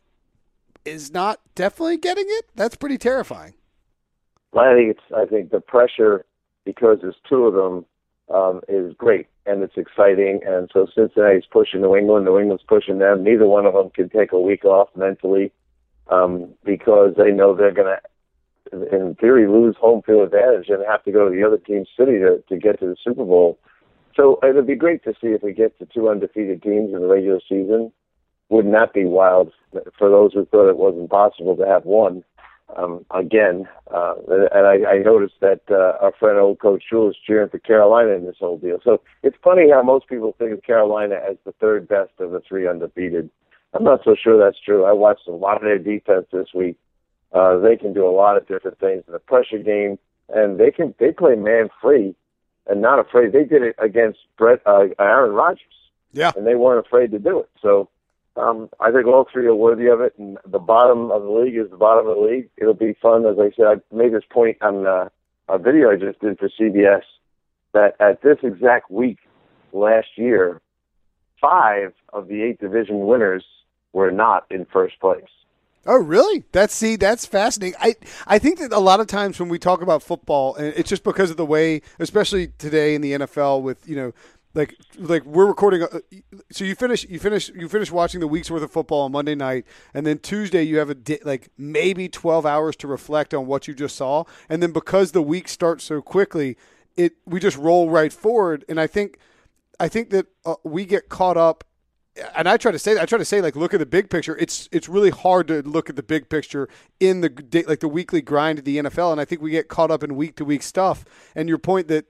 is not definitely getting it. That's pretty terrifying. Well, I think the pressure, because there's 2 of them, is great and it's exciting. And so Cincinnati's pushing New England. New England's pushing them. Neither one of them can take a week off mentally because they know they're going to, in theory, lose home field advantage and have to go to the other team's city to get to the Super Bowl. So it would be great to see if we get to 2 undefeated teams in the regular season. Wouldn't that be wild for those who thought it wasn't possible to have 1 again? And I noticed that our friend old Coach Shula is cheering for Carolina in this whole deal. So it's funny how most people think of Carolina as the 3rd best of the 3 undefeated. I'm not so sure that's true. I watched a lot of their defense this week. They can do a lot of different things in the pressure game, and they play man free. And not afraid. They did it against Aaron Rodgers. Yeah. And they weren't afraid to do it. So I think all 3 are worthy of it. And the bottom of the league is the bottom of the league. It'll be fun. As I said, I made this point on a video I just did for CBS that at this exact week last year, 5 of the 8 division winners were not in first place. Oh, really? That's fascinating. I think that a lot of times when we talk about football, and it's just because of the way, especially today in the NFL, with like we're recording. So you finish watching the week's worth of football on Monday night, and then Tuesday you have maybe 12 hours to reflect on what you just saw, and then because the week starts so quickly, we just roll right forward. And I think that we get caught up. And I try to say, like, look at the big picture. It's really hard to look at the big picture in the weekly grind of the NFL. And I think we get caught up in week to week stuff. And your point that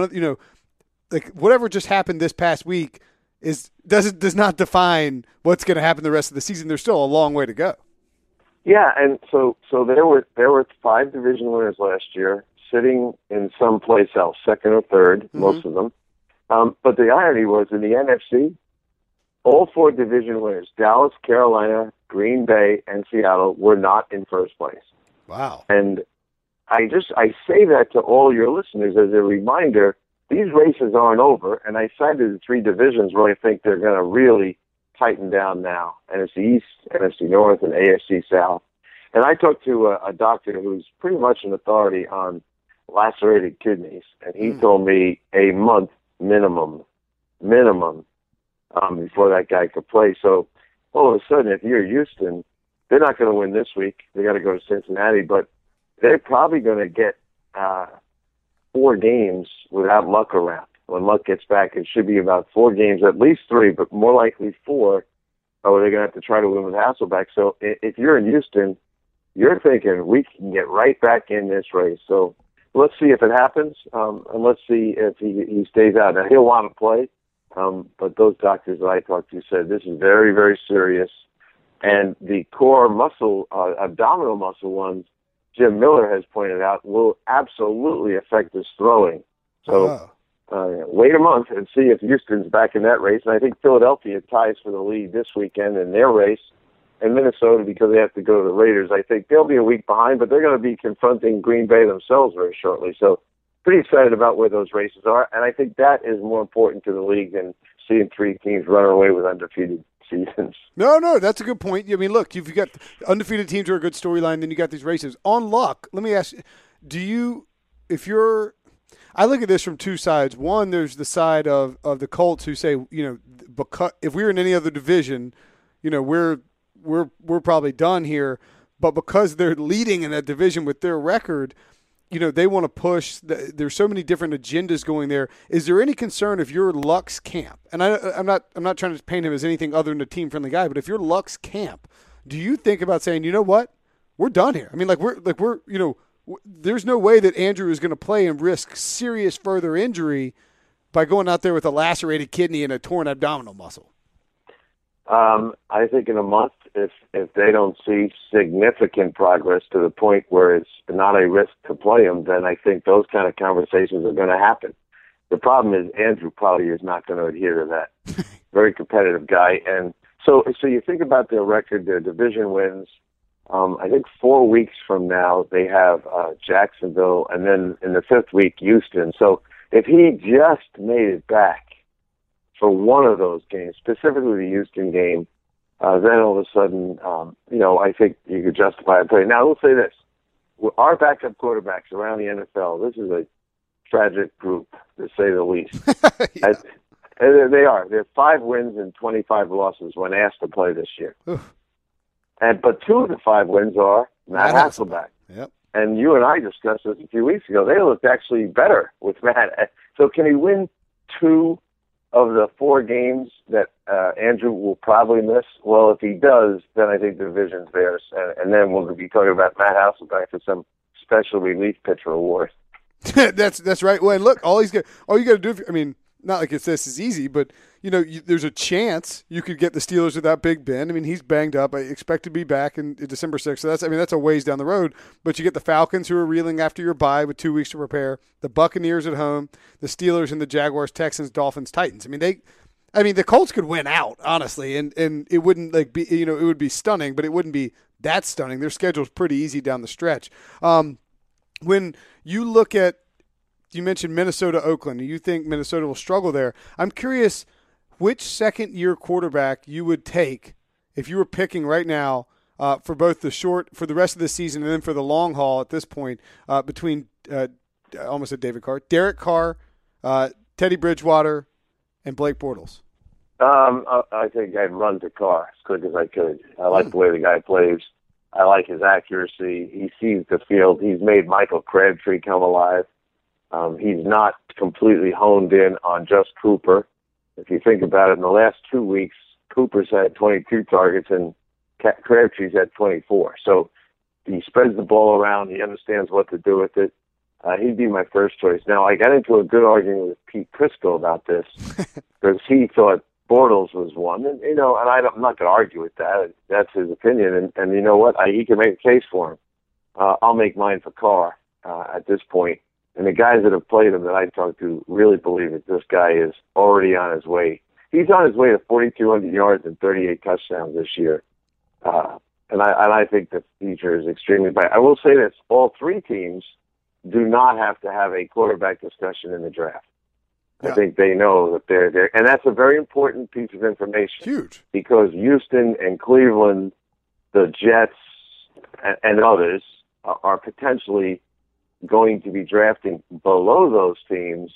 whatever just happened this past week does not define what's going to happen the rest of the season. There's still a long way to go. Yeah, and so there were 5 division winners last year sitting in some place else, 2nd or 3rd, most of them. But the irony was in the NFC. All 4 division winners, Dallas, Carolina, Green Bay, and Seattle, were not in first place. Wow. And I say that to all your listeners as a reminder, these races aren't over, and I cited the 3 divisions where I think they're going to really tighten down now, NFC East, NFC North, and AFC South. And I talked to a doctor who's pretty much an authority on lacerated kidneys, and he told me a month minimum, before that guy could play. So all of a sudden, if you're Houston, they're not going to win this week. They got to go to Cincinnati, but they're probably going to get 4 games without Luck around. When Luck gets back, it should be about 4 games, at least 3, but more likely 4, or they're going to have to try to win with Hasselbeck. So if you're in Houston, you're thinking we can get right back in this race. So let's see if it happens, and let's see if he stays out. Now, he'll want to play. But those doctors that I talked to said this is very, very serious. And the core muscle, abdominal muscle ones, Jim Miller has pointed out, will absolutely affect his throwing. So wait a month and see if Houston's back in that race. And I think Philadelphia ties for the lead this weekend in their race. And Minnesota, because they have to go to the Raiders, I think they'll be a week behind, but they're going to be confronting Green Bay themselves very shortly. So pretty excited about where those races are, and I think that is more important to the league than seeing 3 teams run away with undefeated seasons. No, that's a good point. I mean, look, you've got undefeated teams are a good storyline, then you got these races. On Luck, let me ask you, I look at this from two sides. One, there's the side of the Colts who say, because if we were in any other division, we're probably done here. But because they're leading in that division with their record, they want to push. There's so many different agendas going there. Is there any concern if you're Luck's camp? And I'm not trying to paint him as anything other than a team-friendly guy, but if you're Luck's camp, do you think about saying, you know what, we're done here? I mean, there's no way that Andrew is going to play and risk serious further injury by going out there with a lacerated kidney and a torn abdominal muscle. I think in a month, if they don't see significant progress to the point where it's not a risk to play him, then I think those kind of conversations are going to happen. The problem is Andrew probably is not going to adhere to that. Very competitive guy. And so you think about their record, their division wins. I think 4 weeks from now they have Jacksonville, and then in the 5th week, Houston. So if he just made it back for one of those games, specifically the Houston game, then all of a sudden, I think you could justify a play. Now, we'll say this. Our backup quarterbacks around the NFL, this is a tragic group, to say the least. Yeah. They are. They're 5 wins and 25 losses when asked to play this year. But 2 of the 5 wins are Matt Hasselbeck. Yep. And you and I discussed this a few weeks ago. They looked actually better with Matt. So can he win 2 of the 4 games that Andrew will probably miss? Well, if he does, then I think the division's theirs. And then we'll be talking about Matt Hasselbeck for some special relief pitcher award. That's right. Well, and look, all you got to do, not like this is easy, but there's a chance you could get the Steelers without Big Ben. I mean, he's banged up. I expect to be back in December 6th. So that's a ways down the road. But you get the Falcons who are reeling after your bye with 2 weeks to prepare. The Buccaneers at home, the Steelers and the Jaguars, Texans, Dolphins, Titans. The Colts could win out, honestly, and it wouldn't be it would be stunning, but it wouldn't be that stunning. Their schedule's pretty easy down the stretch. When you look at, you mentioned Minnesota, Oakland, and you think Minnesota will struggle there. I'm curious which second-year quarterback you would take if you were picking right now for both for the rest of the season and then for the long haul at this point between, I almost said David Carr, Derek Carr, Teddy Bridgewater, and Blake Bortles. I think I'd run to Carr as quick as I could. I like the way the guy plays. I like his accuracy. He sees the field. He's made Michael Crabtree come alive. He's not completely honed in on just Cooper. If you think about it, in the last 2 weeks, Cooper's had 22 targets and Crabtree's had 24. So he spreads the ball around. He understands what to do with it. He'd be my first choice. Now, I got into a good argument with Pete Prisco about this because he thought Bortles was one. And, I'm not going to argue with that. That's his opinion. And you know what? He can make a case for him. I'll make mine for Carr at this point. And the guys that have played him that I talked to really believe that this guy is already on his way. He's on his way to 4,200 yards and 38 touchdowns this year. And I think the future is extremely bright. I will say this. All 3 teams do not have to have a quarterback discussion in the draft. Yeah. I think they know that they're there. And that's a very important piece of information. Huge. Because Houston and Cleveland, the Jets, and others are potentially going to be drafting below those teams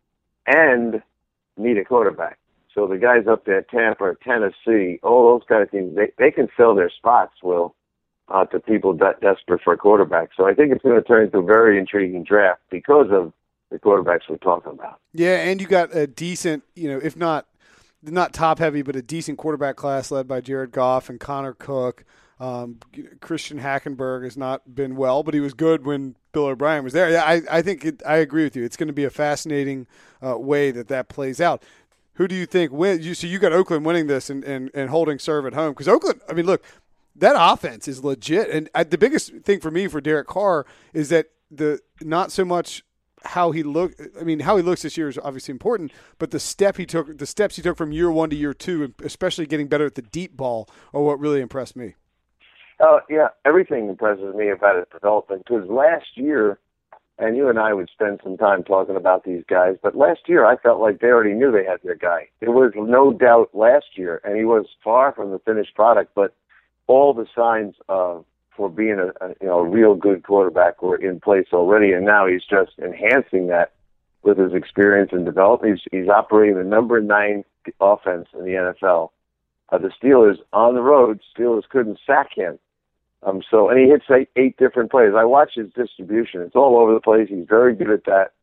and need a quarterback. So the guys up there, Tampa, Tennessee, all those kind of teams, they can fill their spots, Will, to people desperate for a quarterback. So I think it's going to turn into a very intriguing draft because of the quarterbacks we're talking about. Yeah, and you got a decent, if not top heavy, but a decent quarterback class led by Jared Goff and Connor Cook. Christian Hackenberg has not been well, but he was good when Bill O'Brien was there. Yeah, I think I agree with you. It's going to be a fascinating way that plays out. Who do you think wins? So you got Oakland winning this and holding serve at home because Oakland. Look, that offense is legit, and the biggest thing for me for Derek Carr is that not so much how he look. How he looks this year is obviously important, but the steps he took from year 1 to year 2, and especially getting better at the deep ball, are what really impressed me. Yeah, everything impresses me about his development because last year, and you and I would spend some time talking about these guys, but last year I felt like they already knew they had their guy. There was no doubt last year, and he was far from the finished product, but all the signs for being a real good quarterback were in place already, and now he's just enhancing that with his experience and development. He's operating the number 9 offense in the NFL. The Steelers on the road, Steelers couldn't sack him. And he hits 8 different plays. I watch his distribution. It's all over the place. He's very good at that.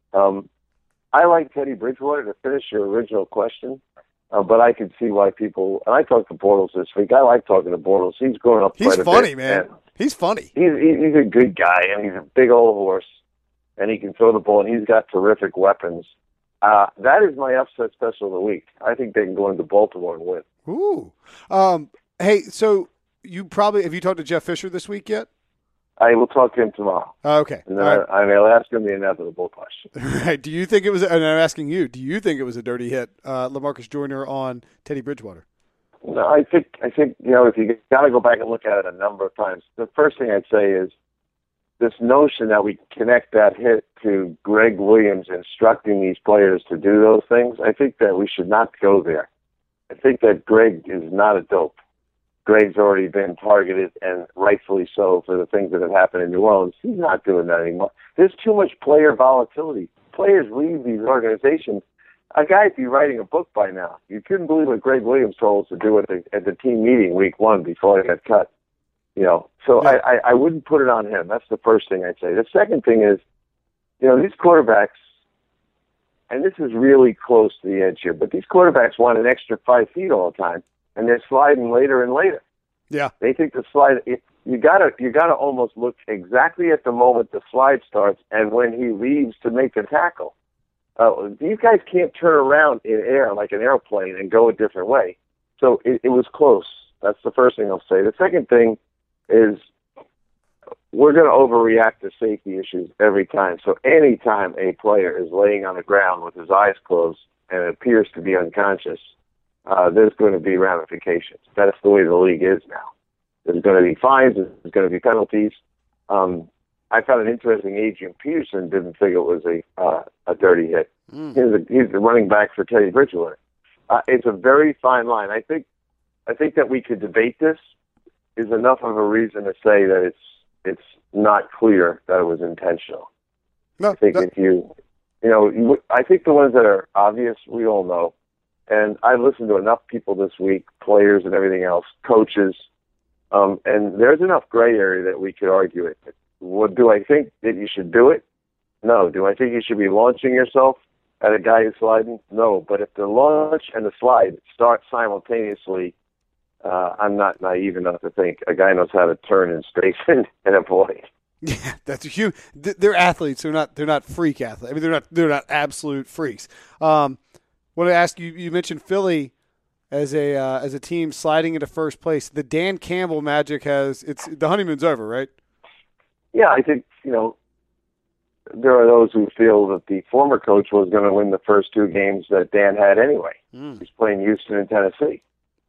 I like Teddy Bridgewater, to finish your original question, but I can see why people, and I talked to Bortles this week. I like talking to Bortles. He's grown up quite a bit. He's funny, man. He's funny. He's a good guy, and he's a big old horse, and he can throw the ball, and he's got terrific weapons. That is my upset special of the week. I think they can go into Baltimore and win. Ooh. Hey, so have you talked to Jeff Fisher this week yet? I will talk to him tomorrow. Okay. And then I'll ask him the inevitable question. Right. Do you think it was, and I'm asking you, do you think it was a dirty hit, LaMarcus Joyner on Teddy Bridgewater? No, I think if you got to go back and look at it a number of times, the first thing I'd say is this notion that we connect that hit to Greg Williams instructing these players to do those things, I think that we should not go there. I think that Greg is not a dope. Greg's already been targeted, and rightfully so, for the things that have happened in New Orleans. He's not doing that anymore. There's too much player volatility. Players leave these organizations. A guy'd be writing a book by now. You couldn't believe what Greg Williams told us to do at the team meeting week 1 before he got cut. So yeah. I wouldn't put it on him. That's the first thing I'd say. The second thing is, these quarterbacks, and this is really close to the edge here, but these quarterbacks want an extra 5 feet all the time. And they're sliding later and later. Yeah, they think the slide. You gotta almost look exactly at the moment the slide starts and when he leaves to make the tackle. These guys can't turn around in air like an airplane and go a different way. So it was close. That's the first thing I'll say. The second thing is we're going to overreact to safety issues every time. So anytime a player is laying on the ground with his eyes closed and appears to be unconscious, there's going to be ramifications. That's the way the league is now. There's going to be fines. There's going to be penalties. I found it interesting. Adrian Peterson didn't think it was a dirty hit. He's the running back for Teddy Bridgewater. It's a very fine line. I think that we could debate this is enough of a reason to say that it's not clear that it was intentional. No, I think I think the ones that are obvious, we all know. And I've listened to enough people this week, players and everything else, coaches, and there's enough gray area that we could argue it. Do I think that you should do it? No. Do I think you should be launching yourself at a guy who's sliding? No. But if the launch and the slide start simultaneously, I'm not naive enough to think a guy knows how to turn and straighten and avoid. Yeah, that's a huge. They're athletes. They're not freak athletes. I mean, they're not absolute freaks. I want to ask you. You mentioned Philly as a team sliding into first place. The Dan Campbell magic the honeymoon's over, right? Yeah, I think there are those who feel that the former coach was going to win the first 2 games that Dan had anyway. He's playing Houston and Tennessee.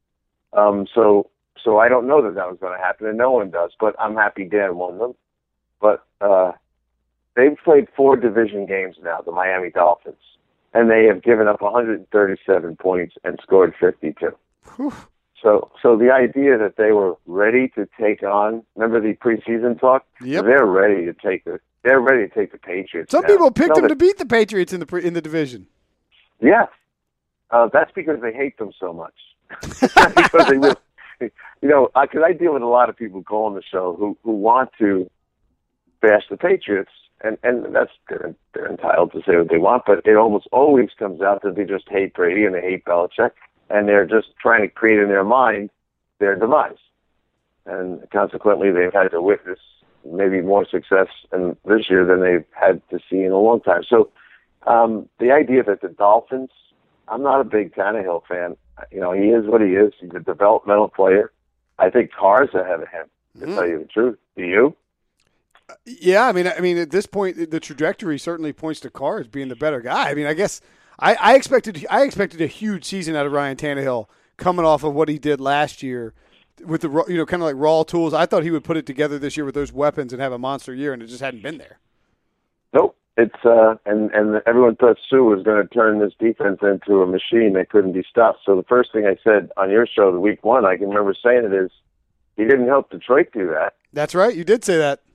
So I don't know that was going to happen, and no one does. But I'm happy Dan won them. But they've played 4 division games now, the Miami Dolphins. And they have given up 137 points and scored 52. Whew. So the idea that they were ready to take on, remember the preseason talk? Yep. They're ready to take the Patriots. Some people picked them to beat the Patriots in the division. Yeah. That's because they hate them so much. Because they will. Because I deal with a lot of people calling the show who want to bash the Patriots. And that's they're entitled to say what they want, but it almost always comes out that they just hate Brady and they hate Belichick, and they're just trying to create in their mind their demise. And consequently, they've had to witness maybe more success this year than they've had to see in a long time. So the idea that the Dolphins, I'm not a big Tannehill fan. He is what he is. He's a developmental player. I think Carr's ahead of him, to tell you the truth. Do you? Yeah, I mean, at this point, the trajectory certainly points to Carr as being the better guy. I mean, I guess I expected a huge season out of Ryan Tannehill coming off of what he did last year with the kind of like raw tools. I thought he would put it together this year with those weapons and have a monster year, and it just hadn't been there. Nope. It's and everyone thought Sue was going to turn this defense into a machine that couldn't be stopped. So the first thing I said on your show, the week 1, I can remember saying it is, he didn't help Detroit do that. That's right. You did say that.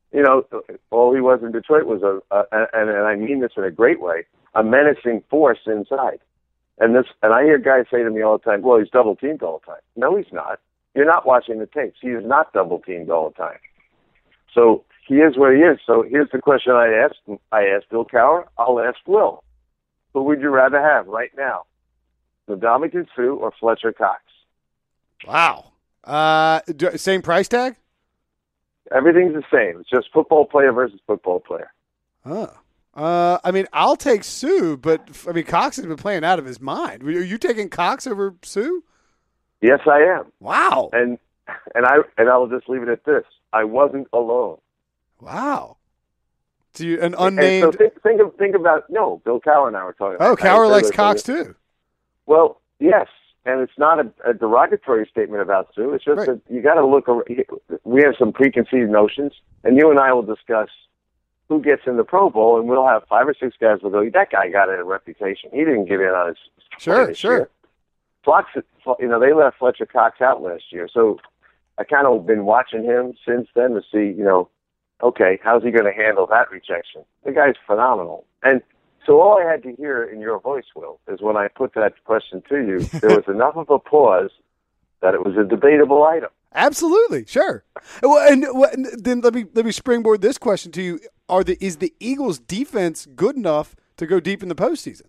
You know, all he was in Detroit was and I mean this in a great way, a menacing force inside. And I hear guys say to me all the time, well, he's double teamed all the time. No, he's not. You're not watching the tapes. He is not double teamed all the time. So he is what he is. So here's the question I asked. I asked Bill Cowher. I'll ask Will. Who would you rather have right now? Ndamukong Suh or Fletcher Cox? Wow. Same price tag? Everything's the same. It's just football player versus football player. Huh. I mean, I'll take Suh, but I mean, Cox has been playing out of his mind. Are you taking Cox over Suh? Yes, I am. Wow. And I'll just leave it at this. I wasn't alone. Wow. So an unnamed. And so think about Bill Cowher and I were talking. Oh, Cowher likes Cox too. Well, yes, and it's not a derogatory statement about Suh. It's just that you got to look. We have some preconceived notions, and you and I will discuss who gets in the Pro Bowl, and we'll have 5 or 6 guys will go, that guy got a reputation. He didn't get in on his sure. Year. They left Fletcher Cox out last year, so I kind of been watching him since then to see, okay, how's he going to handle that rejection? The guy's phenomenal. And so all I had to hear in your voice, Will, is when I put that question to you, there was enough of a pause that it was a debatable item. Absolutely, sure. Well, and then let me springboard this question to you: is the Eagles' defense good enough to go deep in the postseason?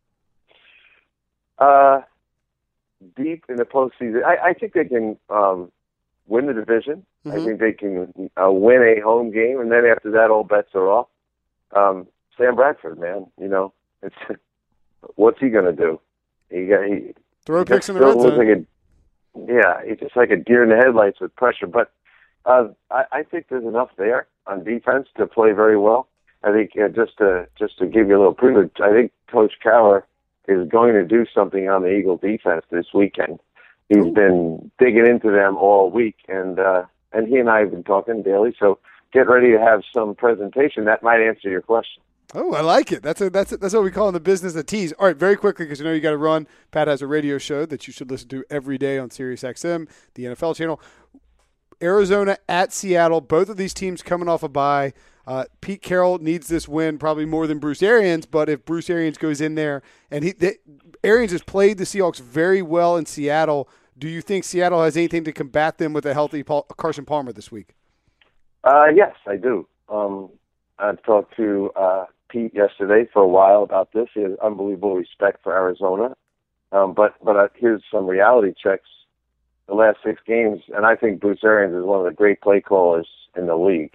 Deep in the postseason, I think they can win the division. Mm-hmm. I think they can win a home game, and then after that, all bets are off. Sam Bradford, man, it's what's he going to do? He throw picks in the red zone. He's just like a deer in the headlights with pressure. But I think there's enough there on defense to play very well. I think just to give you a little preview, I think Coach Cowher is going to do something on the Eagle defense this weekend. He's been digging into them all week, and he and I have been talking daily. So get ready to have some presentation that might answer your question. Oh, I like it. That's what we call in the business a tease. All right, very quickly, because you got to run. Pat has a radio show that you should listen to every day on SiriusXM, the NFL channel. Arizona at Seattle. Both of these teams coming off a bye. Pete Carroll needs this win probably more than Bruce Arians, but if Bruce Arians goes in there, and Arians has played the Seahawks very well in Seattle, do you think Seattle has anything to combat them with a healthy Carson Palmer this week? Yes, I do. I've talked to Pete yesterday for a while about this. He has unbelievable respect for Arizona. But here's some reality checks. The last 6 games, and I think Bruce Arians is one of the great play callers in the league.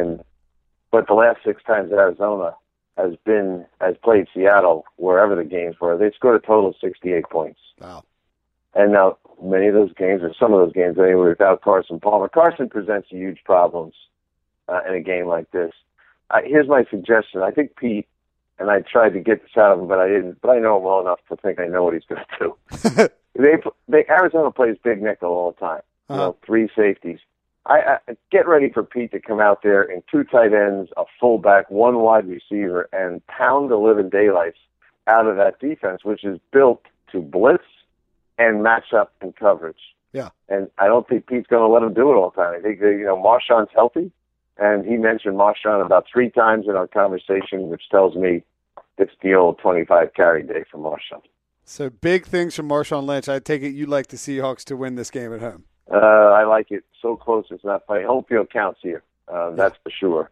But the last 6 times Arizona has played Seattle, wherever the games were, they scored a total of 68 points. Wow. And now many of those games, or some of those games anyway, without Carson Palmer. Carson presents huge problems in a game like this. Here's my suggestion. I think Pete, and I tried to get this out of him, but I didn't. But I know him well enough to think I know what he's going to do. Arizona plays big nickel all the time. 3 safeties. I get ready for Pete to come out there in 2 tight ends, a fullback, 1 wide receiver, and pound the living daylights out of that defense, which is built to blitz and match up in coverage. Yeah. And I don't think Pete's going to let him do it all the time. I think Marshawn's healthy. And he mentioned Marshawn about 3 times in our conversation, which tells me it's the old 25 carry day for Marshawn. So big things from Marshawn Lynch. I take it you like the Seahawks to win this game at home. I like it so close it's not funny. Home field counts here. That's for sure.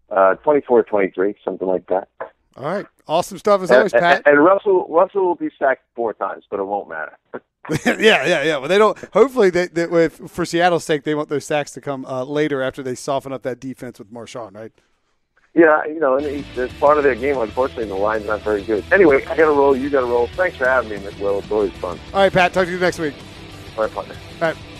24-23, something like that. All right. Awesome stuff as always, Pat. And Russell will be sacked 4 times, but it won't matter. Yeah. Well, they don't. Hopefully, for Seattle's sake, they want those sacks to come later after they soften up that defense with Marshawn, right? Yeah, and it's part of their game. Unfortunately, the line's not very good. Anyway, I got to roll. You got to roll. Thanks for having me, Will. It's always fun. All right, Pat. Talk to you next week. All right, partner. All right.